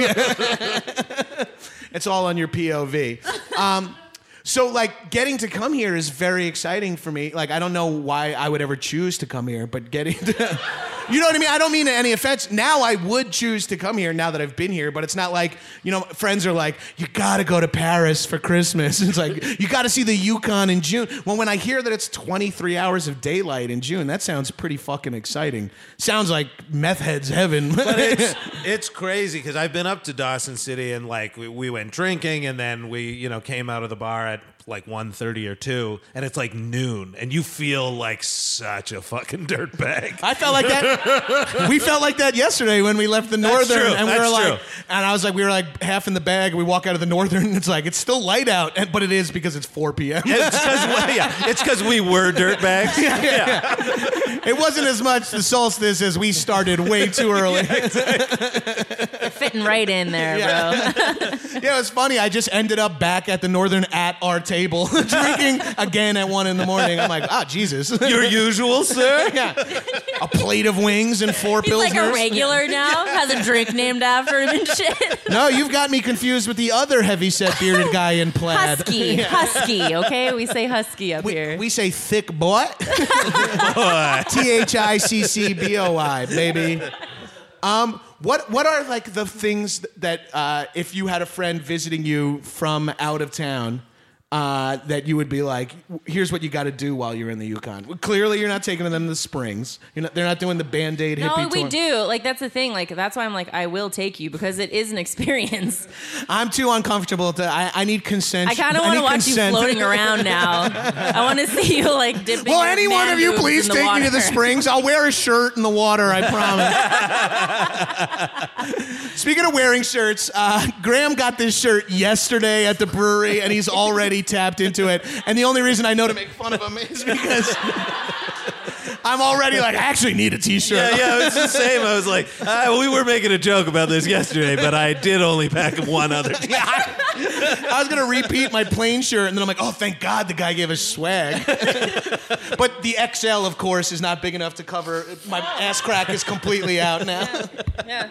It's all on your P O V. Um, so, like, getting to come here is very exciting for me. Like, I don't know why I would ever choose to come here, but getting to... You know what I mean? I don't mean any offense. Now I would choose to come here now that I've been here, but it's not like, you know, friends are like, you gotta go to Paris for Christmas. It's like, you gotta see the Yukon in June. Well, when I hear that it's twenty-three hours of daylight in June, that sounds pretty fucking exciting. Sounds like meth head's heaven. But it's it's crazy because I've been up to Dawson City and like we, we went drinking and then we you know came out of the bar at like one thirty or two and it's like noon and you feel like such a fucking dirtbag. I felt like that. We felt like that yesterday when we left the That's Northern, true. and we That's were like, true. and I was like, we were like half in the bag. And we walk out of the Northern, and it's like it's still light out, and, but it is because it's four p.m. It's because yeah, it's because we were dirtbags. yeah, yeah. It wasn't as much the solstice as we started way too early. You're fitting right in there, Yeah. bro. Yeah, it was funny. I just ended up back at the Northern at our table, drinking again at one in the morning. I'm like, ah, Jesus. Your usual, sir? Yeah. A plate of wings and four He's like a pilsners. regular now. Has a drink named after him and shit. No, you've got me confused with the other heavy-set bearded guy in plaid. Husky, husky. Okay, we say husky up We, here. we say thick boy. T H I C C B O I, baby. Um, what what are like the things that uh, if you had a friend visiting you from out of town, uh, that you would be like, here's what you got to do while you're in the Yukon. Well, clearly, you're not taking them to the Springs. You're not, they're not doing the Band-Aid hippie No, we tour. do. Like that's the thing. Like that's why I'm like I will take you because it is an experience. I'm too uncomfortable to. I, I need consent. I kind of want to need watch consent. you floating around now. I want to see you like dipping. Will your any one man of you boobs please in the take me to water. the Springs? I'll wear a shirt in the water, I promise. Speaking of wearing shirts, uh, Graham got this shirt yesterday at the brewery, and he's already tapped into it. And the only reason I know to make fun of him is because I'm already like, I actually need a T-shirt. Yeah, yeah, it's the same. I was like, ah, we were making a joke about this yesterday, but I did only pack one other. Yeah, I, I was gonna repeat my plain shirt, and then I'm like, oh, thank God the guy gave us swag. But the X L, of course, is not big enough to cover. My ass crack is completely out now. Yeah.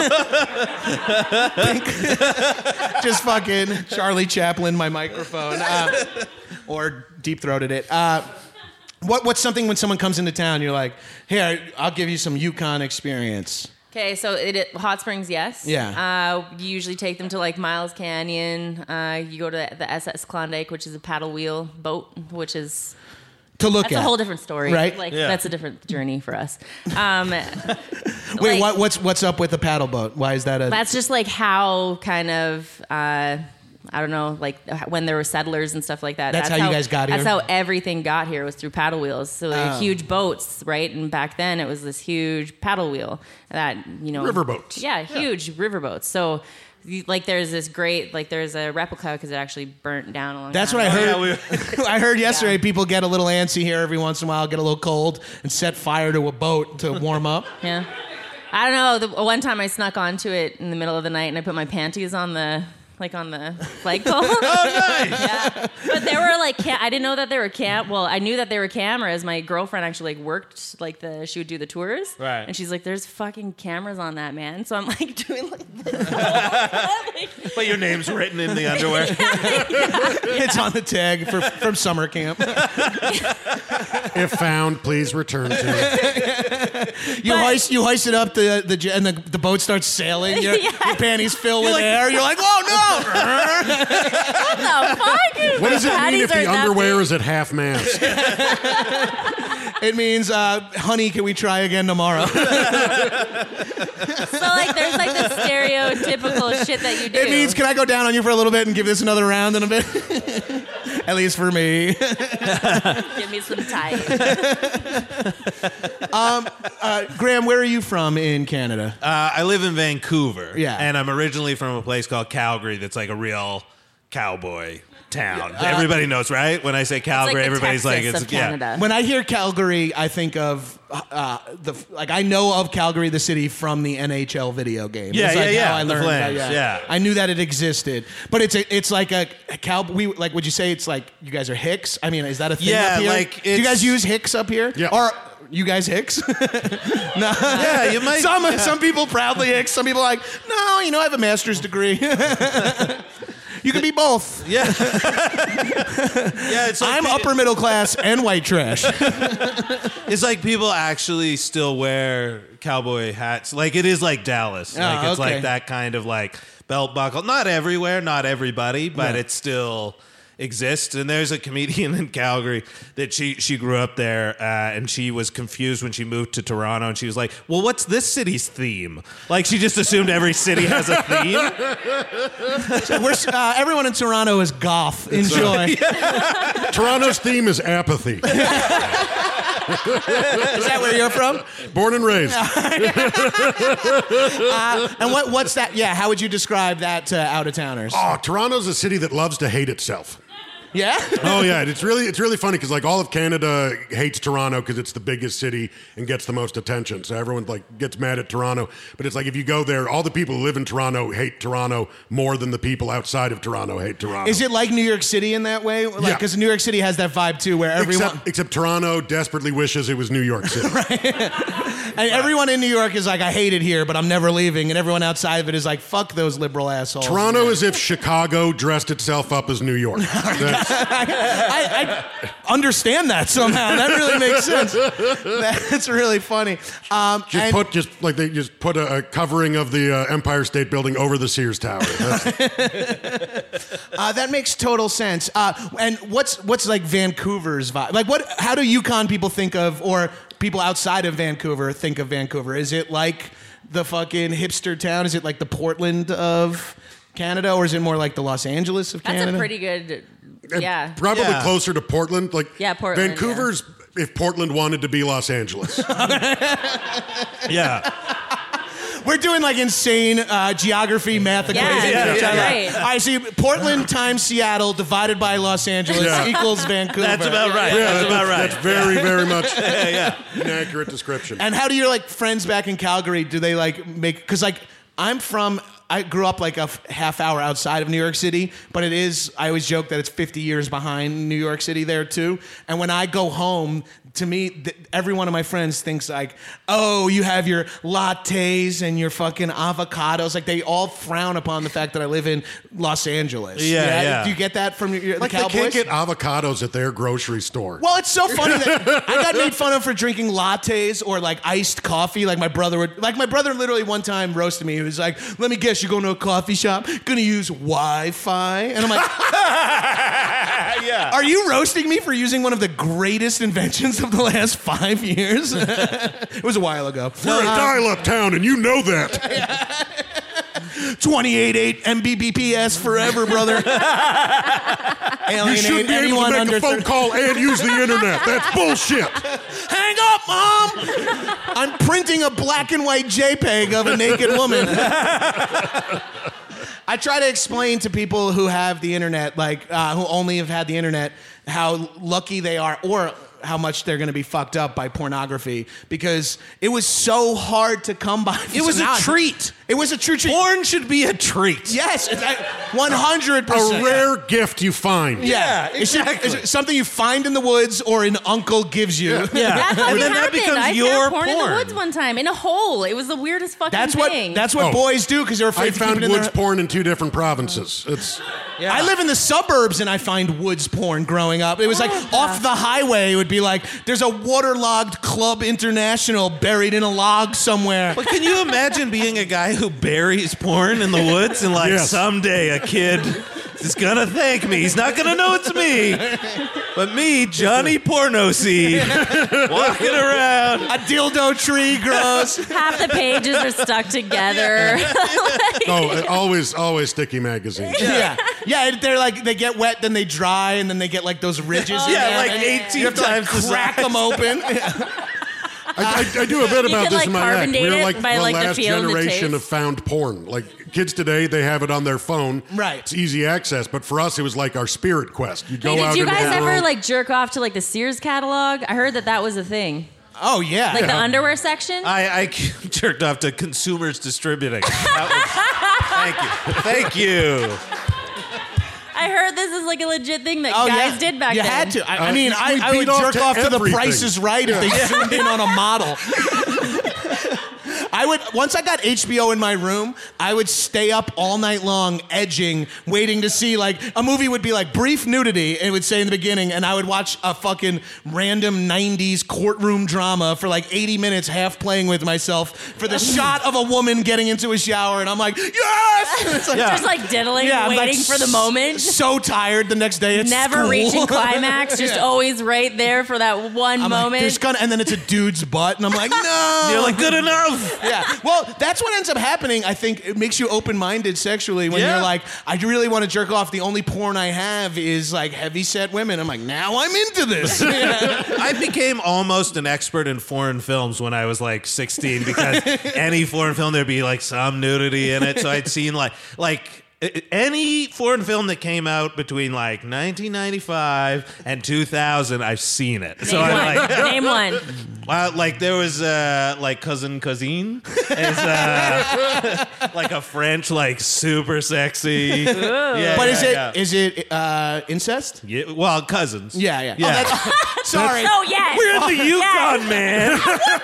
Just fucking Charlie Chaplin my microphone, uh, or deep throated it. Uh, what what's something when someone comes into town, you're like, here, I'll give you some Yukon experience. Okay, so it, it hot springs, yes. Yeah. Uh, you usually take them to like Miles Canyon. Uh, you go to the S S Klondike, which is a paddle wheel boat, which is To look that's at. a whole different story. Right? Like Yeah. that's a different journey for us. Um, Wait, like, what, what's what's up with the paddle boat? Why is that a? That's just like how kind of uh, I don't know, like when there were settlers and stuff like that. That's how you guys got That's here? how everything got here was through paddle wheels. So they're Oh. huge boats, right? And back then it was this huge paddle wheel that you know Riverboats. Yeah, huge riverboats. So. you- Like there's this great like there's a replica because it actually burnt down a long That's time what I ago. heard. Yeah, I heard yesterday Yeah. people get a little antsy here every once in a while, get a little cold, and set fire to a boat to warm up. Yeah. I don't know. The one time I snuck onto it in the middle of the night and I put my panties on the like on the flagpole. Oh, nice. Yeah. But there were like ca- I didn't know that there were cam. Well, I knew that there were cameras. My girlfriend actually like worked like the she would do the tours. Right. And she's like, "There's fucking cameras on that, man." So I'm like doing like this. like, But your name's written in the underwear. It's on the tag for, from summer camp. If found, please return to. You hoist you hoist it up the the j- and the, the boat starts sailing. Your, Yeah. your panties fill with air. You're like, oh no! what the fuck? What does it mean Patties if the aren't that underwear big. is at half mast? It means, uh, honey, can we try again tomorrow? So like there's like the stereotypical shit that you do. It means, can I go down on you for a little bit and give this another round in a bit? At least for me. give me some time. Uh, Graham, where are you from in Canada? Uh, I live in Vancouver. Yeah. And I'm originally from a place called Calgary that's like a real cowboy town. Everybody knows, right? When I say It's Calgary, like the everybody's Texas like, it's of Canada. When I hear Calgary, I think of uh, the like I know of Calgary, the city, from the N H L video game. Yeah, It's yeah, like yeah, how I the learned that, Flames, yeah. I knew that it existed, but it's a, it's like a, a cow. We like. Would you say it's like you guys are Hicks? I mean, is that a thing Yeah, up here? like, Do you guys it's- use Hicks up here? Yeah. Or you guys Hicks? No. Yeah, you might. Some yeah. some people proudly Hicks. Some people are like, no, you know, I have a master's degree. You can be both. Yeah. Yeah, it's like I'm the- upper middle class and white trash. It's like people actually still wear cowboy hats. Like it is like Dallas. Oh, like it's okay. like that kind of like belt buckle. Not everywhere, not everybody, but Yeah. it still exists. And there's a comedian in Calgary that she she grew up there, uh, and she was confused when she moved to Toronto, and she was like, "Well, what's this city's theme?" Like she just assumed every city has a theme. We're, uh, everyone in Toronto is goth. Enjoy. Toronto's theme is apathy. Is that where you're from? Born and raised. Uh, and what what's that? Yeah, how would you describe that to out-of-towners? Oh, Toronto's a city that loves to hate itself. Yeah? Oh yeah, it's really it's really funny because like all of Canada hates Toronto because it's the biggest city and gets the most attention. So everyone like gets mad at Toronto. But it's like if you go there, all the people who live in Toronto hate Toronto more than the people outside of Toronto hate Toronto. Is it like New York City in that way? Like, Yeah. because New York City has that vibe too, where everyone Except, except Toronto desperately wishes it was New York City. and everyone in New York is like, I hate it here, but I'm never leaving, and everyone outside of it is like, fuck those liberal assholes. Toronto is if Chicago dressed itself up as New York. That's- I, I understand that somehow. That really makes sense. That's really funny. Um, just and- put just like they just put a, a covering of the uh, Empire State Building over the Sears Tower. That's, Uh, that makes total sense. Uh, and what's what's like Vancouver's vibe? Like, what? How do Yukon people think of, or people outside of Vancouver think of Vancouver? Is it like the fucking hipster town? Is it like the Portland of Canada, or is it more like the Los Angeles of That's Canada? a pretty good. and Yeah. probably Yeah. closer to Portland. Like Yeah, Portland, Vancouver's if Portland wanted to be Los Angeles. Yeah. We're doing like insane uh, geography, math Yeah, equations. yeah, which I yeah. like. Right. I see Portland times Seattle divided by Los Angeles Yeah. equals Vancouver. That's about right. Yeah, That's about right. That's very, very much an accurate description. And how do your like friends back in Calgary? Do they like make? Because like I'm from, I grew up like a f- half hour outside of New York City, but it is. I always joke that it's fifty years behind New York City there too. And when I go home, to me, th- every one of my friends thinks like, oh, you have your lattes and your fucking avocados. Like they all frown upon the fact that I live in Los Angeles. Yeah, yeah. Do you get that from your, like the they Cowboys? can't get avocados at their grocery store. Well, it's so funny that I got made fun of for drinking lattes or like iced coffee. Like my brother would, like my brother literally one time roasted me. He was like, "Let me guess, you're going to a coffee shop, gonna use Wi-Fi?" And I'm like, Yeah. "Are you roasting me for using one of the greatest inventions of the last five years?" It was a while ago. We're a dial-up town, and you know that. twenty-eight point eight M B B P S forever, brother. You Alienate should be able anyone to make under a phone thirty. call and use the internet. That's bullshit. Hang up, Mom! I'm printing a black and white JPEG of a naked woman. I try to explain to people who have the internet, like uh, who only have had the internet, how lucky they are, or how much they're going to be fucked up by pornography, because it was so hard to come by. It was a Now- treat. It was a true treat. Porn should be a treat. Yes, it's, I- one hundred percent. A rare gift you find. Yeah, Yeah, It should- exactly. it's something you find in the woods or an uncle gives you. Yeah. That And fucking then that happened. becomes I your found porn, porn. in the woods one time in a hole. It was the weirdest fucking That's what thing. that's what Oh. boys do because they're afraid I to keep found it in woods their. porn in two different provinces. It's I live in the suburbs and I find woods porn growing up. It was like off the highway. It would be like there's a waterlogged Club International buried in a log somewhere. But can you imagine being a guy who buries porn in the woods and like Yes. someday a kid is gonna thank me. He's not gonna know it's me, but me, Johnny Pornosy, walking around. A dildo tree grows. Half the pages are stuck together. oh, uh, always, always sticky magazines. yeah, yeah. They're like they get wet, then they dry, and then they get like those ridges. in Yeah, there, like and eighteen you have to, like, times the crack size. them open. I, I, I do a bit You about could, this like, in my act. carbon date We're it like by, the like, the last feel and the generation taste. of found porn. Like kids today, they have it on their phone. Right. It's easy access. But for us, it was like our spirit quest. You go Hey, out did you into guys the ever world. like jerk off to like the Sears catalog? I heard that that was a thing. Oh yeah. Like the underwear section? I, I jerked off to Consumers Distributing. That was, thank you. Thank you. I heard this is like a legit thing that Oh, guys yeah. did back you then. had to. I, I Uh, mean, we I, I beat would off jerk to off to the everything. Price is Right if they zoomed in on a model. I would once I got H B O in my room, I would stay up all night long edging, waiting to see like a movie would be like brief nudity, and it would say in the beginning, and I would watch a fucking random nineties courtroom drama for like eighty minutes, half playing with myself for the shot of a woman getting into a shower, and I'm like, yes! And it's like, Just like diddling, I'm, like, waiting for the moment. So tired the next day. It's Never school. reaching climax, just Yeah. always right there for that one I'm like, moment. there's gonna, and then it's a dude's butt, and I'm like, no. You're like, good enough. Yeah. Well, that's what ends up happening. I think it makes you open-minded sexually when Yeah. you're like, I really want to jerk off. The only porn I have is like heavy-set women. I'm like, now I'm into this. Yeah. I became almost an expert in foreign films when I was like sixteen because any foreign film there'd be like some nudity in it. So I'd seen like like i- any foreign film that came out between like nineteen ninety-five and two thousand, I've seen it. So Name I'm one. like, Name one. wow, like there was uh, like Cousin Cousine, is uh, like a French like super sexy. Yeah, But yeah, is it yeah. is it uh, incest? Yeah, well, cousins. Yeah, yeah. Yeah. Oh, that's, sorry. Oh, yes. We're in the Yukon, Yes. man.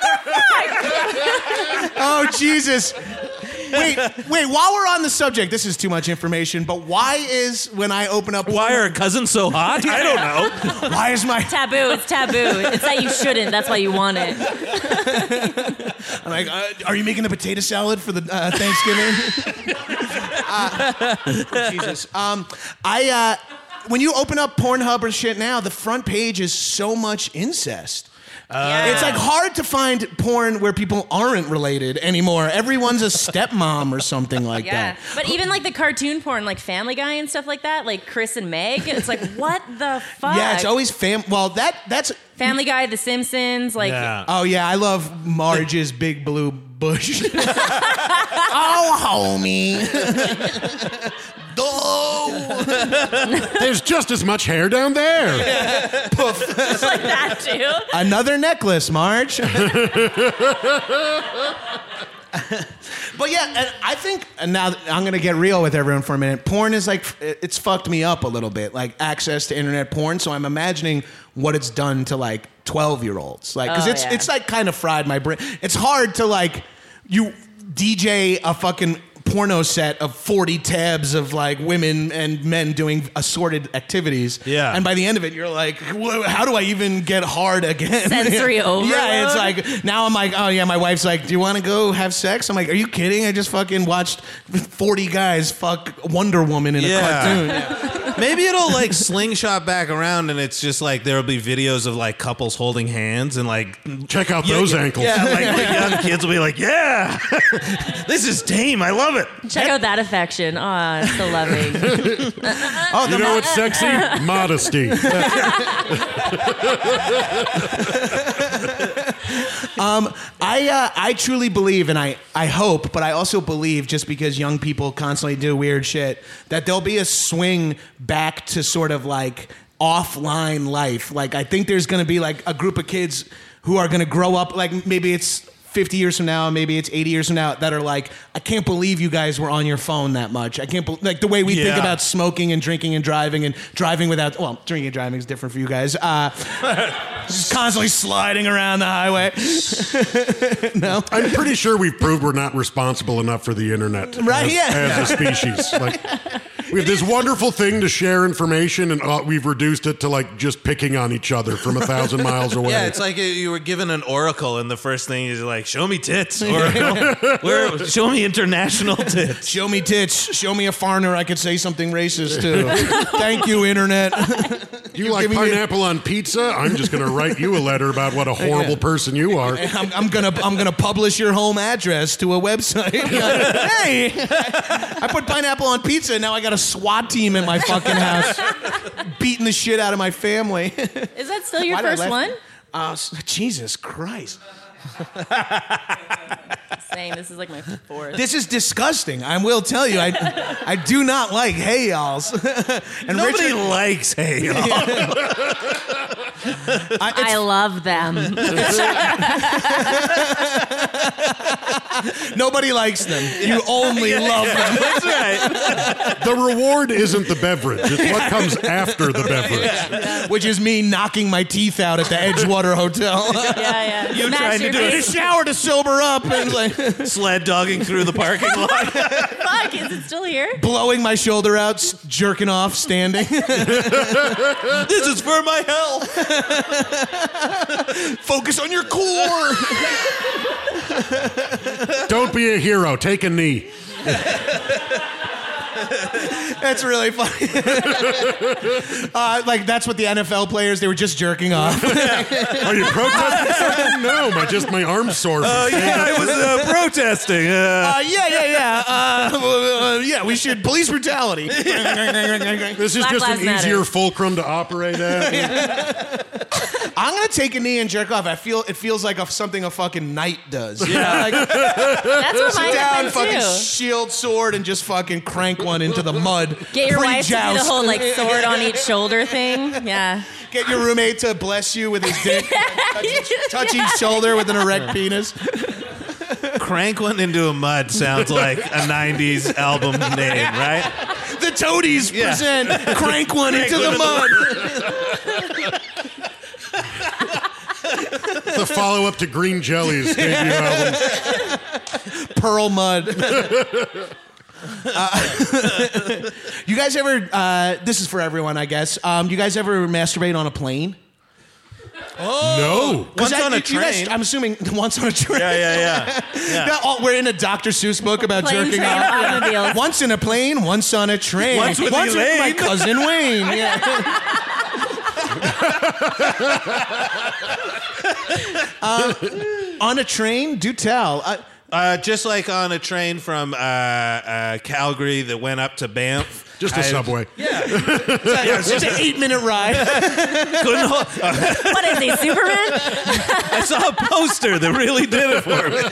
Oh, Jesus. Wait, wait. While we're on the subject, this is too much information. But why is when I open up? Why are cousins so hot? I don't know. Why is my? Taboo. It's taboo. It's that you shouldn't. That's why you want it. I'm like, uh, are you making a potato salad for the uh, Thanksgiving? uh, Jesus. Um, I uh, when you open up Pornhub or shit now, the front page is so much incest. Yeah. It's like hard to find porn where people aren't related anymore. Everyone's a stepmom or something like Yeah. that. But even like the cartoon porn, like Family Guy and stuff like that, like Chris and Meg, it's like, what the fuck? Yeah, it's always fam. Well, that that's. Family Guy, The Simpsons, like Yeah. Oh yeah, I love Marge's big blue bush. Oh, homie. Oh. There's just as much hair down there. like that too. Another necklace, Marge. But yeah, and I think and now I'm gonna get real with everyone for a minute. Porn is like it's fucked me up a little bit, like access to internet porn. So I'm imagining what it's done to like twelve year olds, like because Oh, it's yeah. it's like kind of fried my brain. It's hard to like you D J a fucking porno set of forty tabs of like women and men doing assorted activities. Yeah. And by the end of it, you're like, "Whoa, how do I even get hard again? Sensory overload. Yeah, it's like, now I'm like, oh yeah, my wife's like, do you want to go have sex? I'm like, are you kidding? I just fucking watched forty guys fuck Wonder Woman in a Yeah. cartoon. Maybe it'll like slingshot back around and it's just like there'll be videos of like couples holding hands and like Check out Yeah, those yeah, ankles. Yeah, like, like young kids will be like, yeah, this is tame. I love it. Check out that affection. Oh, it's so loving. Oh, You know what's sexy? Modesty. I uh, I truly believe, and I, I hope, but I also believe, just because young people constantly do weird shit, that there'll be a swing back to sort of like offline life. Like I think there's going to be like a group of kids who are going to grow up, like maybe it's fifty years from now, maybe it's eighty years from now, that are like, I can't believe you guys were on your phone that much. I can't believe, like the way we think Yeah. about smoking and drinking and driving and driving without, well, drinking and driving is different for you guys. Uh, just constantly sliding around the highway. No? I'm pretty sure we've proved we're not responsible enough for the internet Right, as, yeah. as a species. Like, we have this wonderful thing to share information, and uh, we've reduced it to like just picking on each other from a thousand miles away. Yeah, it's like you were given an oracle, and the first thing is like, "Show me tits," or Where, "Show me international tits." Show me tits. Show me a foreigner I could say something racist to. Thank you, internet. you like giving me- pineapple on pizza? I'm just going to write you a letter about what a horrible Yeah. person you are. I'm, I'm gonna I'm gonna publish your home address to a website. Hey, I put pineapple on pizza. And now I got a SWAT team in my fucking house, beating the shit out of my family. Is that still your Why did I first laugh? one? Uh, s- Jesus Christ. Saying this is like my fourth. This is disgusting. I will tell you, I I do not like hay y'alls. And Nobody Richard, likes hay. I, I love them. nobody likes them. You only love them. That's right. The reward isn't the beverage; it's what comes after the beverage. Which is me knocking my teeth out at the Edgewater Hotel. Yeah, yeah. You Smash trying to your do In it. a face. shower to sober up and like Sled dogging through the parking lot. Fuck, is it still here? blowing my shoulder out, s- jerking off, standing. This is for my health. Focus on your core. Don't be a hero. Take a knee. That's really funny. uh, like that's what the N F L players, they were just jerking off. Are you protesting something? No, my just my arm's sore. from Oh standing. yeah, I was uh, protesting. Uh, Uh, yeah, yeah, yeah. Uh, uh, yeah, we should police brutality. This is Black just an Lives Matter. easier fulcrum to operate at. I'm gonna take a knee and jerk off. I feel it feels like a, something a fucking knight does. Yeah, like That's what mine sit down, happened fucking too. shield sword, and just fucking crank one into the mud. Get your wife to do the Pre-joust. whole like sword on each shoulder thing. Yeah. Get your roommate to bless you with his dick. touch, each, touch each shoulder with an erect penis. Crank one into a mud sounds like a nineties album name, right? The Toadies Yeah. present Crank One Crank into One the into Mud. The follow-up to Green Jelly's debut album. Pearl Mud. Uh, you guys ever, uh, this is for everyone, I guess. Um, you guys ever masturbate on a plane? No. 'Cause Once on a you guys- train. I'm assuming once on a train. Yeah, yeah, yeah. yeah. No, oh, we're in a Doctor Seuss book about Plane, jerking train, off. automobiles. Once in a plane, once on a train. Once with Elaine. my cousin Wayne. Yeah. uh, on a train, do tell. Uh, Uh, just like on a train from uh, uh, Calgary that went up to Banff. Just a I- subway. it's just an eight-minute ride. Couldn't hold, What is he, Superman? I saw a poster that really did it for me.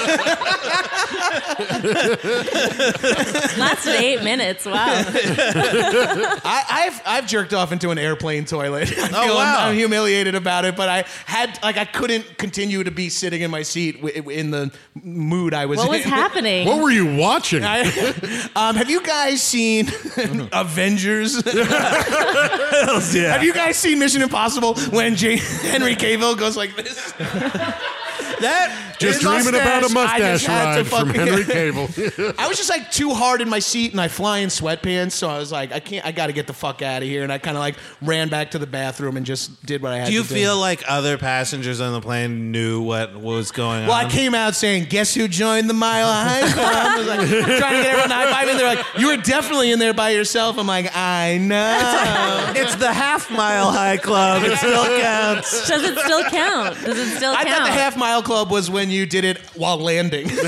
Lasted eight minutes. Wow. I, I've I've jerked off into an airplane toilet. I feel Oh, wow. I'm, I'm humiliated about it, but I had like I couldn't continue to be sitting in my seat w- in the mood I was What in. was happening? What were you watching? I, um, have you guys seen Avengers? Yeah. Have you guys seen Mission Impossible when J- Henry Cavill goes like this? That Just his dreaming about a mustache, I mustache just had to ride from fucking- Henry Cavill. I was just like too hard in my seat, and I fly in sweatpants, so I was like, I can't. I got to get the fuck out of here, and I kind of like ran back to the bathroom and just did what I had Do you to do. feel like other passengers on the plane knew what was going Well, on? I came out saying, "Guess who joined the Mile High Club?" I was like, trying to get everyone to high five, and they're like, "You were definitely in there by yourself." I'm like, "I know." It's the Half Mile High Club. It still counts. Does it still count? Does it still I count? thought the Half Mile Club was when you did it while landing. You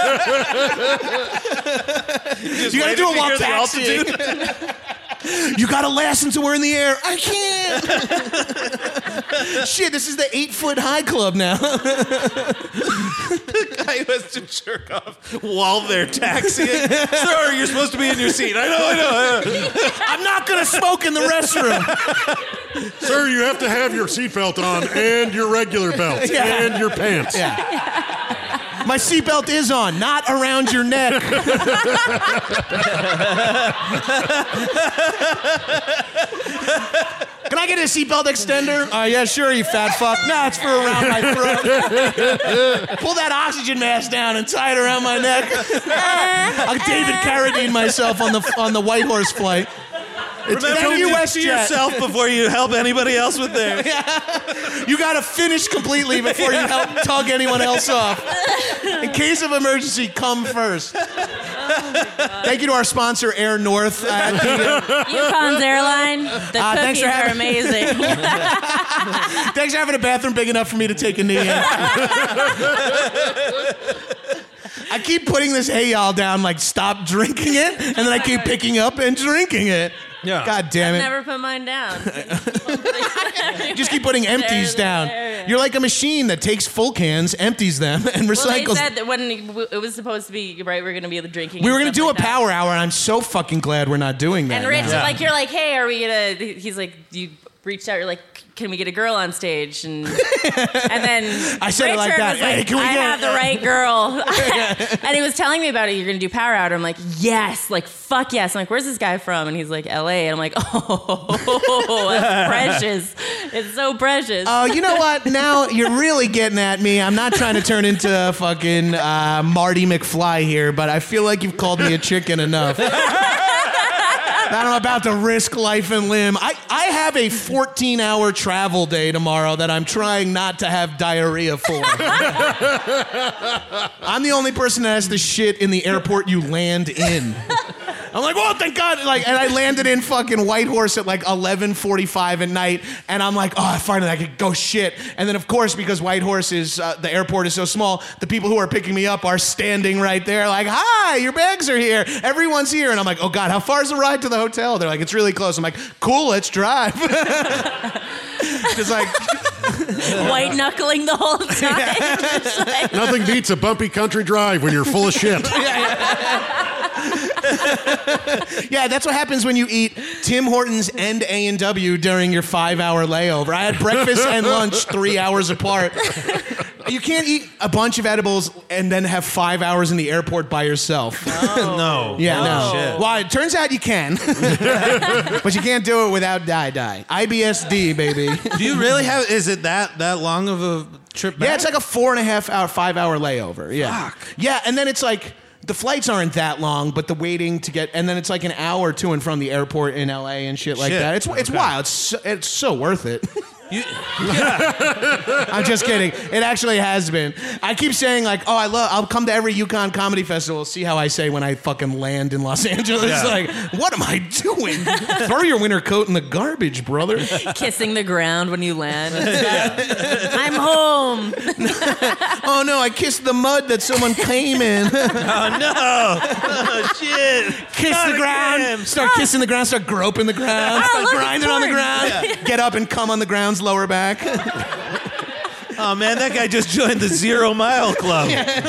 gotta do it while taxiing. You gotta last until we're in the air. I can't. Shit, this is the eight foot high club now. Guy who has to jerk off while they're taxiing. Sir, you're supposed to be in your seat. I know, I know. I know. I'm not gonna smoke in the restroom. Sir, you have to have your seatbelt on and your regular belt Yeah. and your pants. My seatbelt is on, not around your neck. Can I get a seatbelt extender? Uh, yeah, sure, you fat fuck. No, it's for around my throat. Pull that oxygen mask down and tie it around my neck. I'll David Carradine myself on the on the White Horse flight. Remember that to U S do jet. yourself before you help anybody else with theirs. You gotta finish completely before you help tug anyone else off. In case of emergency, come first. Thank you to our sponsor, Air North. Uh, at the, uh, Yukon's airline. The Uh, thanks cookies for are having- amazing. thanks for having a bathroom big enough for me to take a knee in. I I keep putting this hey y'all down, like stop drinking it, and then I keep picking up and drinking it. Yeah. God damn it. Never put mine down. You just keep putting empties There, down. there. You're like a machine that takes full cans, empties them, and Well, they recycles. said that when it was supposed to be, right, we're going to be drinking. we were going gonna do a power hour, and I'm so fucking glad we're not doing that. And Rich, now. like, you're like, hey, are we going to, he's like, you reached out, you're like, can we get a girl on stage? And and then I said it like Richard that. was like, Hey, can we I get- have the right girl. And he was telling me about it. You're going to do Power Hour. I'm like, yes, like, fuck yes. I'm like, where's this guy from? And he's like, L A. And I'm like, oh, that's precious. It's so precious. Oh, you know what? Now you're really getting at me. I'm not trying to turn into fucking uh, Marty McFly here, but I feel like you've called me a chicken enough. That I'm about to risk life and limb. I, I have a fourteen hour travel day tomorrow that I'm trying not to have diarrhea for. I'm the only person that has to shit in the airport you land in. I'm like, oh, thank God. Like, and I landed in fucking Whitehorse at like eleven forty-five at night, and I'm like, oh, finally I could go shit. And then, of course, because Whitehorse is, uh, the airport is so small, the people who are picking me up are standing right there like, hi, your bags are here. Everyone's here. And I'm like, oh God, how far is the ride to the hotel? They're like, it's really close. I'm like, cool, let's drive. Just like... White knuckling the whole time. Just like, Nothing beats a bumpy country drive when you're full of shit. Yeah, that's what happens when you eat Tim Hortons and A and W during your five-hour layover. I had breakfast and lunch three hours apart. You can't eat a bunch of edibles and then have five hours in the airport by yourself. No. Yeah, Oh, no. shit. Well, it turns out you can. But you can't do it without die-die. I B S D, baby. Do you really have? Is it that that long of a trip back? Yeah, it's like a four and a half hour, five hour layover. Yeah. Fuck. Yeah, and then it's like the flights aren't that long, but the waiting to get, and then it's like an hour to and from the airport in L A and shit like Shit. that. It's it's Okay. wild. It's so, it's so worth it. You, I'm just kidding. It actually has been. I keep saying like, oh, I love. I'll come to every Yukon Comedy Festival. See how I say when I fucking land in Los Angeles. Yeah. Like, what am I doing? Throw your winter coat in the garbage, brother. kissing the ground when you land. I'm home. Oh no, I kissed the mud that someone came in. oh no! Oh shit! Kiss Not the ground. again. Start kissing the ground. Start groping the ground. Oh, Start look, it's grinding on the porn. ground. Get up and come on the ground's lower back. Oh man, that guy just joined the Zero Mile Club.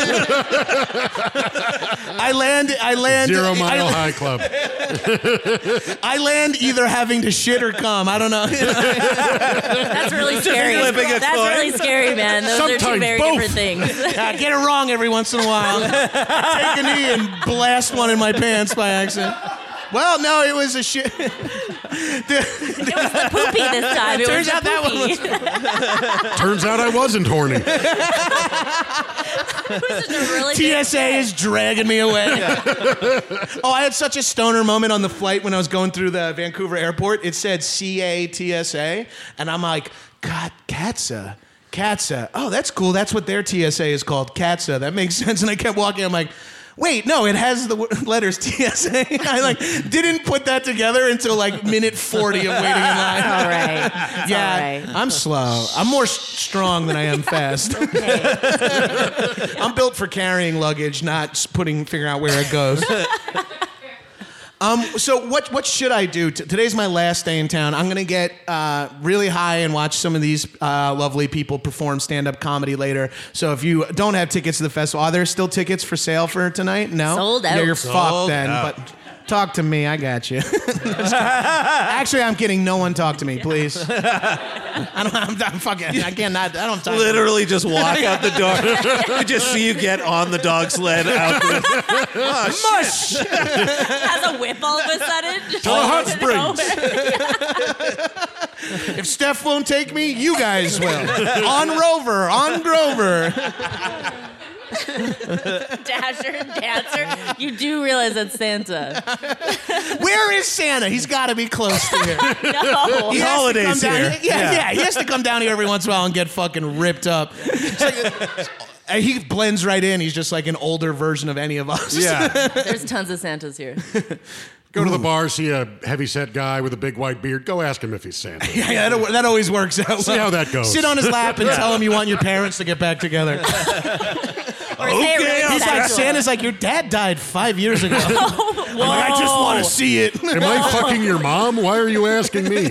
I land. I land. Zero I- Mile I, High Club. I land either having to shit or come. I don't know. That's really scary. flipping a That's coin. really scary, man. Those are two Sometimes very both. different things. Yeah, get it wrong every once in a while. Take a knee and blast one in my pants by accident. Well, no, it was a shit. It was the poopy this time. It Turns was out the that one poopy. was. Turns out I wasn't horny. This is a really T good S A is dragging me away. Oh, I had such a stoner moment on the flight when I was going through the Vancouver airport. It said C A T S A, and I'm like, God, C A T S A. C A T S A. Oh, that's cool. That's what their T S A is called, C A T S A. That makes sense. And I kept walking. I'm like, wait, no, it has the w- letters T S A. I like didn't put that together until like minute forty of waiting in line. All right. It's Yeah, all right. I'm slow. I'm more s- strong than I am fast. Okay. I'm built for carrying luggage, not s- putting figuring out where it goes. Um, so what what should I do? T- today's my last day in town. I'm gonna get uh, really high and watch some of these uh, lovely people perform stand-up comedy later. So if you don't have tickets to the festival, are there still tickets for sale for tonight? No, Sold Yeah, out. you're Sold fucked then. out. But talk to me. I got you. Actually, I'm kidding. No one talk to me, please. I don't. I'm, I'm fucking. I can't. Not, I don't. Time Literally just walk out the door. We just see you get on the dog sled out the oh, Mush. Has a whip all of a sudden. To the hot springs. If Steph won't take me, you guys will. On Rover. On Grover. Dasher and Dancer. You do realize that's Santa. Where is Santa? He's got to be close to here. No. He has to Holidays come down here. Yeah, yeah, Yeah. He has to come down here every once in a while and get fucking ripped up. It's like, uh, he blends right in. He's just like an older version of any of us. Yeah. There's tons of Santas here. Go to the bar, see a heavyset guy with a big white beard. Go ask him if he's Santa. Yeah, yeah, that, that always works out. See how that goes. Sit on his lap and tell him you want your parents to get back together. Or say it really He's like, sexual. Santa's like, your dad died five years ago. I'm like, I just want to see it. Am I fucking your mom? Why are you asking me?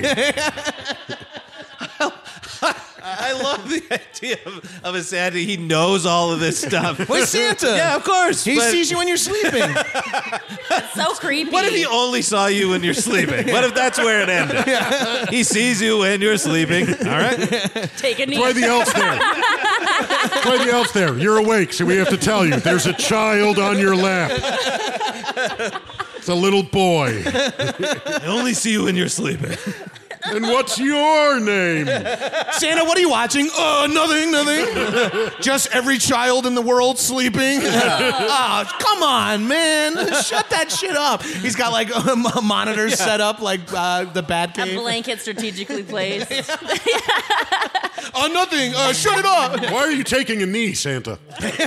I love the idea of, of a Santa. He knows all of this stuff. Where's Santa? Yeah, of course. He but sees you when you're sleeping. So creepy. what if he only saw you when you're sleeping? What if that's where it ended? He sees you when you're sleeping. All right. Take a knee. Why the elf's there? Why the elf's there? You're awake, so we have to tell you. There's a child on your lap. It's a little boy. I only see you when you're sleeping. And what's your name? Santa, what are you watching? Oh, nothing, nothing. Just every child in the world sleeping. Oh, come on, man. Shut that shit up. He's got like uh, monitors set up like uh, the A Bat Cave. blanket strategically placed. Oh, nothing. Uh, shut it up. Why are you taking a knee, Santa?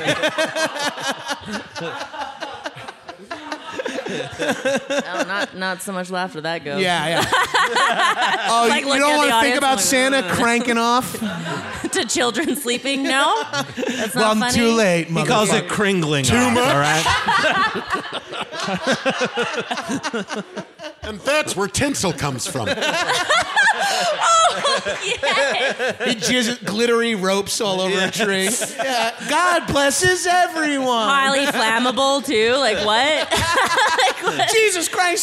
Oh, not not so much laughter that goes. Yeah, yeah. Oh, Like you looking don't at want the to think audience, about like, Santa "Ugh." cranking off? To children sleeping? No, that's Well, not I'm funny. too late. He calls it motherfucker. cringling. Too off, much? All right. And that's where tinsel comes from. He jizzes glittery ropes all over a tree. Yeah. God blesses everyone. Highly flammable too. Like what? Like what? Jesus Christ,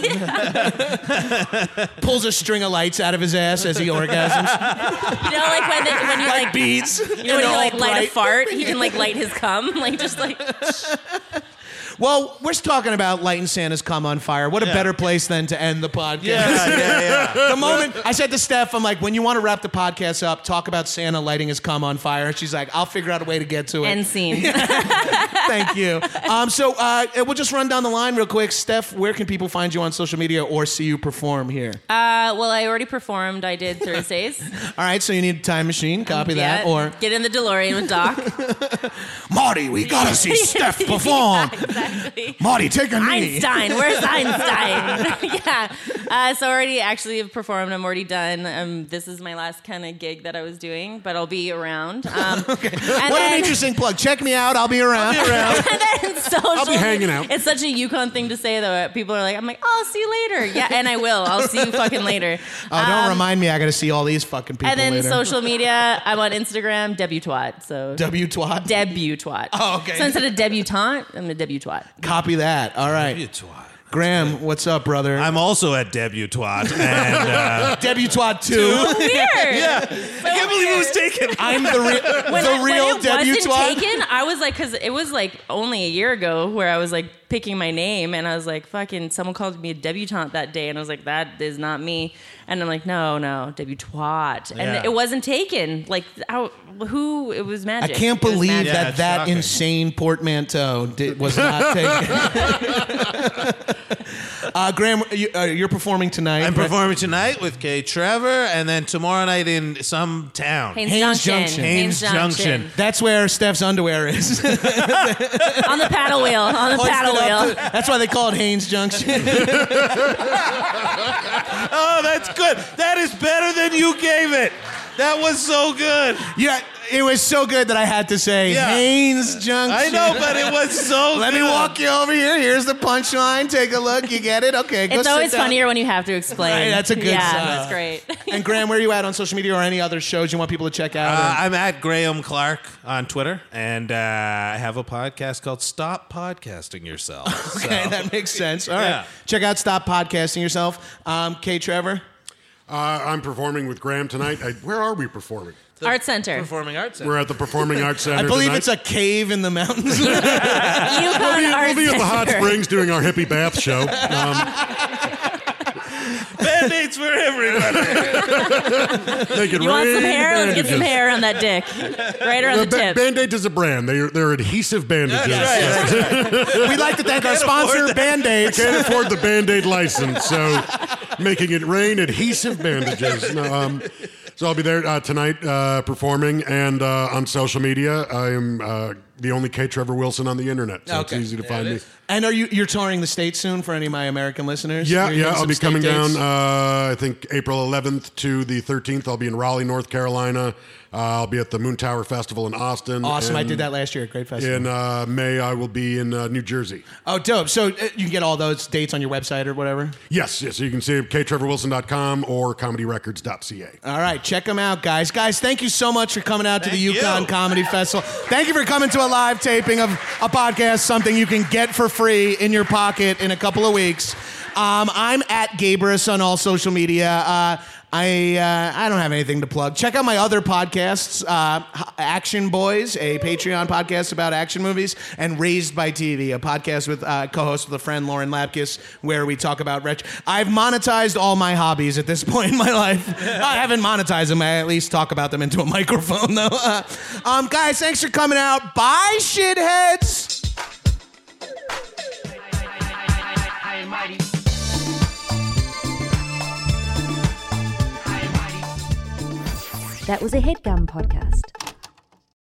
Santa. Pulls a string of lights out of his ass as he orgasms. You know, like when, the, when you like, Beads. you know, when you like light a fart, he can like light his cum, like just like. Well, we're talking about lighting Santa's cum on fire. What a better place than to end the podcast. Yeah, yeah, yeah. The moment I said to Steph, I'm like, when you want to wrap the podcast up, talk about Santa lighting his cum on fire. She's like, I'll figure out a way to get to it. End scene. Thank you. Um, so uh, we'll just run down the line real quick. Steph, where can people find you on social media or see you perform here? Uh, well, I already performed. I did Thursdays. All right, so you need a time machine. Copy that. Yeah, Or get in the DeLorean with Doc. Marty, we gotta see Steph perform. Yeah, exactly. Marty, take a knee. Einstein, where's Einstein? Yeah. Uh, so already actually have performed. I'm already done. Um, this is my last kind of gig that I was doing, but I'll be around. Um, okay. And What then, an interesting plug. Check me out. I'll be around. and then social, I'll be hanging out. It's such a Yukon thing to say, though. People are like, I'm like, oh, I'll see you later. Yeah, and I will. I'll see you fucking later. Oh, don't Um, remind me. I gotta see all these fucking people And then later. social media, I'm on Instagram, debutwat. So W twat. debutwat. Oh, okay. So instead of debutante, I'm a debutwat. Copy that. All right. Graham, what's up, brother? I'm also at Debutwat, and uh, Debutwat two. Weird. yeah, I can't believe it was taken. I'm the, re- When the I, real when it wasn't debutante. taken, I was like, because it was like only a year ago where I was like picking my name, and I was like, fucking, someone called me a debutante that day, and I was like, that is not me. And I'm like, no, no, debutwat, and Yeah. it wasn't taken. Like, how, who? It was I magic. can't It was believe magic. Yeah, that it's that shocking. insane portmanteau did, was not taken. uh, Graham, you, uh, you're performing tonight. I'm right? performing tonight with Kay Trevor, and then tomorrow night in some town. Haynes, Haynes Junction. Junction. Haynes Junction. That's where Steph's underwear is. On the paddle wheel. On the Hoisted paddle up wheel. to- that's why they call it Haynes Junction. Oh, that's good. That is better than you gave it. That was so good. Yeah, it was so good that I had to say Yeah. Haynes Junction. I know, but it was so Let good. me walk you over here. Here's the punchline. Take a look. You get it? Okay, go It's sit always down. funnier when you have to explain. Right, that's a good Yeah, sign. that's great. And Graham, where are you at on social media or any other shows you want people to check out? Uh, I'm at Graham Clark on Twitter, and uh, I have a podcast called Stop Podcasting Yourself. okay, So- that makes sense. All right. Yeah. Check out Stop Podcasting Yourself. Um, Kay Trevor. Uh, I'm performing with Graham tonight. I, where are we performing? The Art Center. Performing Arts Center. We're at the Performing Arts Center I believe tonight. it's a cave in the mountains. Yukon We'll be, Art we'll be at the Hot Center. Springs doing our hippie bath show. Um, Band-Aids for everybody. they can You want some rain hair? Let's get some bandages. hair on that dick. Right around Uh, the ba- tip. Band-Aid is a brand. They're, they're adhesive bandages. That's right. We'd like to thank our sponsor, Band-Aids. Can't afford the Band-Aid license, so making it rain adhesive bandages. No, um, so I'll be there uh, tonight uh, performing, and uh, on social media, I am uh, the only K. Trevor Wilson on the internet, so Okay. it's easy to Yeah, find it me. is. And are you you're touring the States soon for any of my American listeners? Yeah, You're yeah, doing I'll some be state coming dates? down, uh, I think April eleventh to the thirteenth. I'll be in Raleigh, North Carolina. Uh, I'll be at the Moon Tower Festival in Austin. Awesome. I And did that last year. Great festival. In uh, May, I will be in uh, New Jersey. Oh, dope. So uh, you can get all those dates on your website or whatever? Yes, yes. So you can see k trevor wilson dot com or comedy records dot c a. All right, check them out, guys. Guys, thank you so much for coming out to the Thank Yukon you. Comedy Festival. Thank you for coming to a live taping of a podcast, something you can get for free in your pocket in a couple of weeks. Um, I'm at Gabrus on all social media. Uh, I uh, I don't have anything to plug. Check out my other podcasts, uh, Action Boys, a Patreon podcast about action movies, and Raised by T V, a podcast with uh, co-host with a friend, Lauren Lapkus, where we talk about retro. I've monetized all my hobbies at this point in my life. I haven't monetized them. I at least talk about them into a microphone, though. Uh, um, guys, thanks for coming out. Bye, shitheads. That was a HeadGum podcast.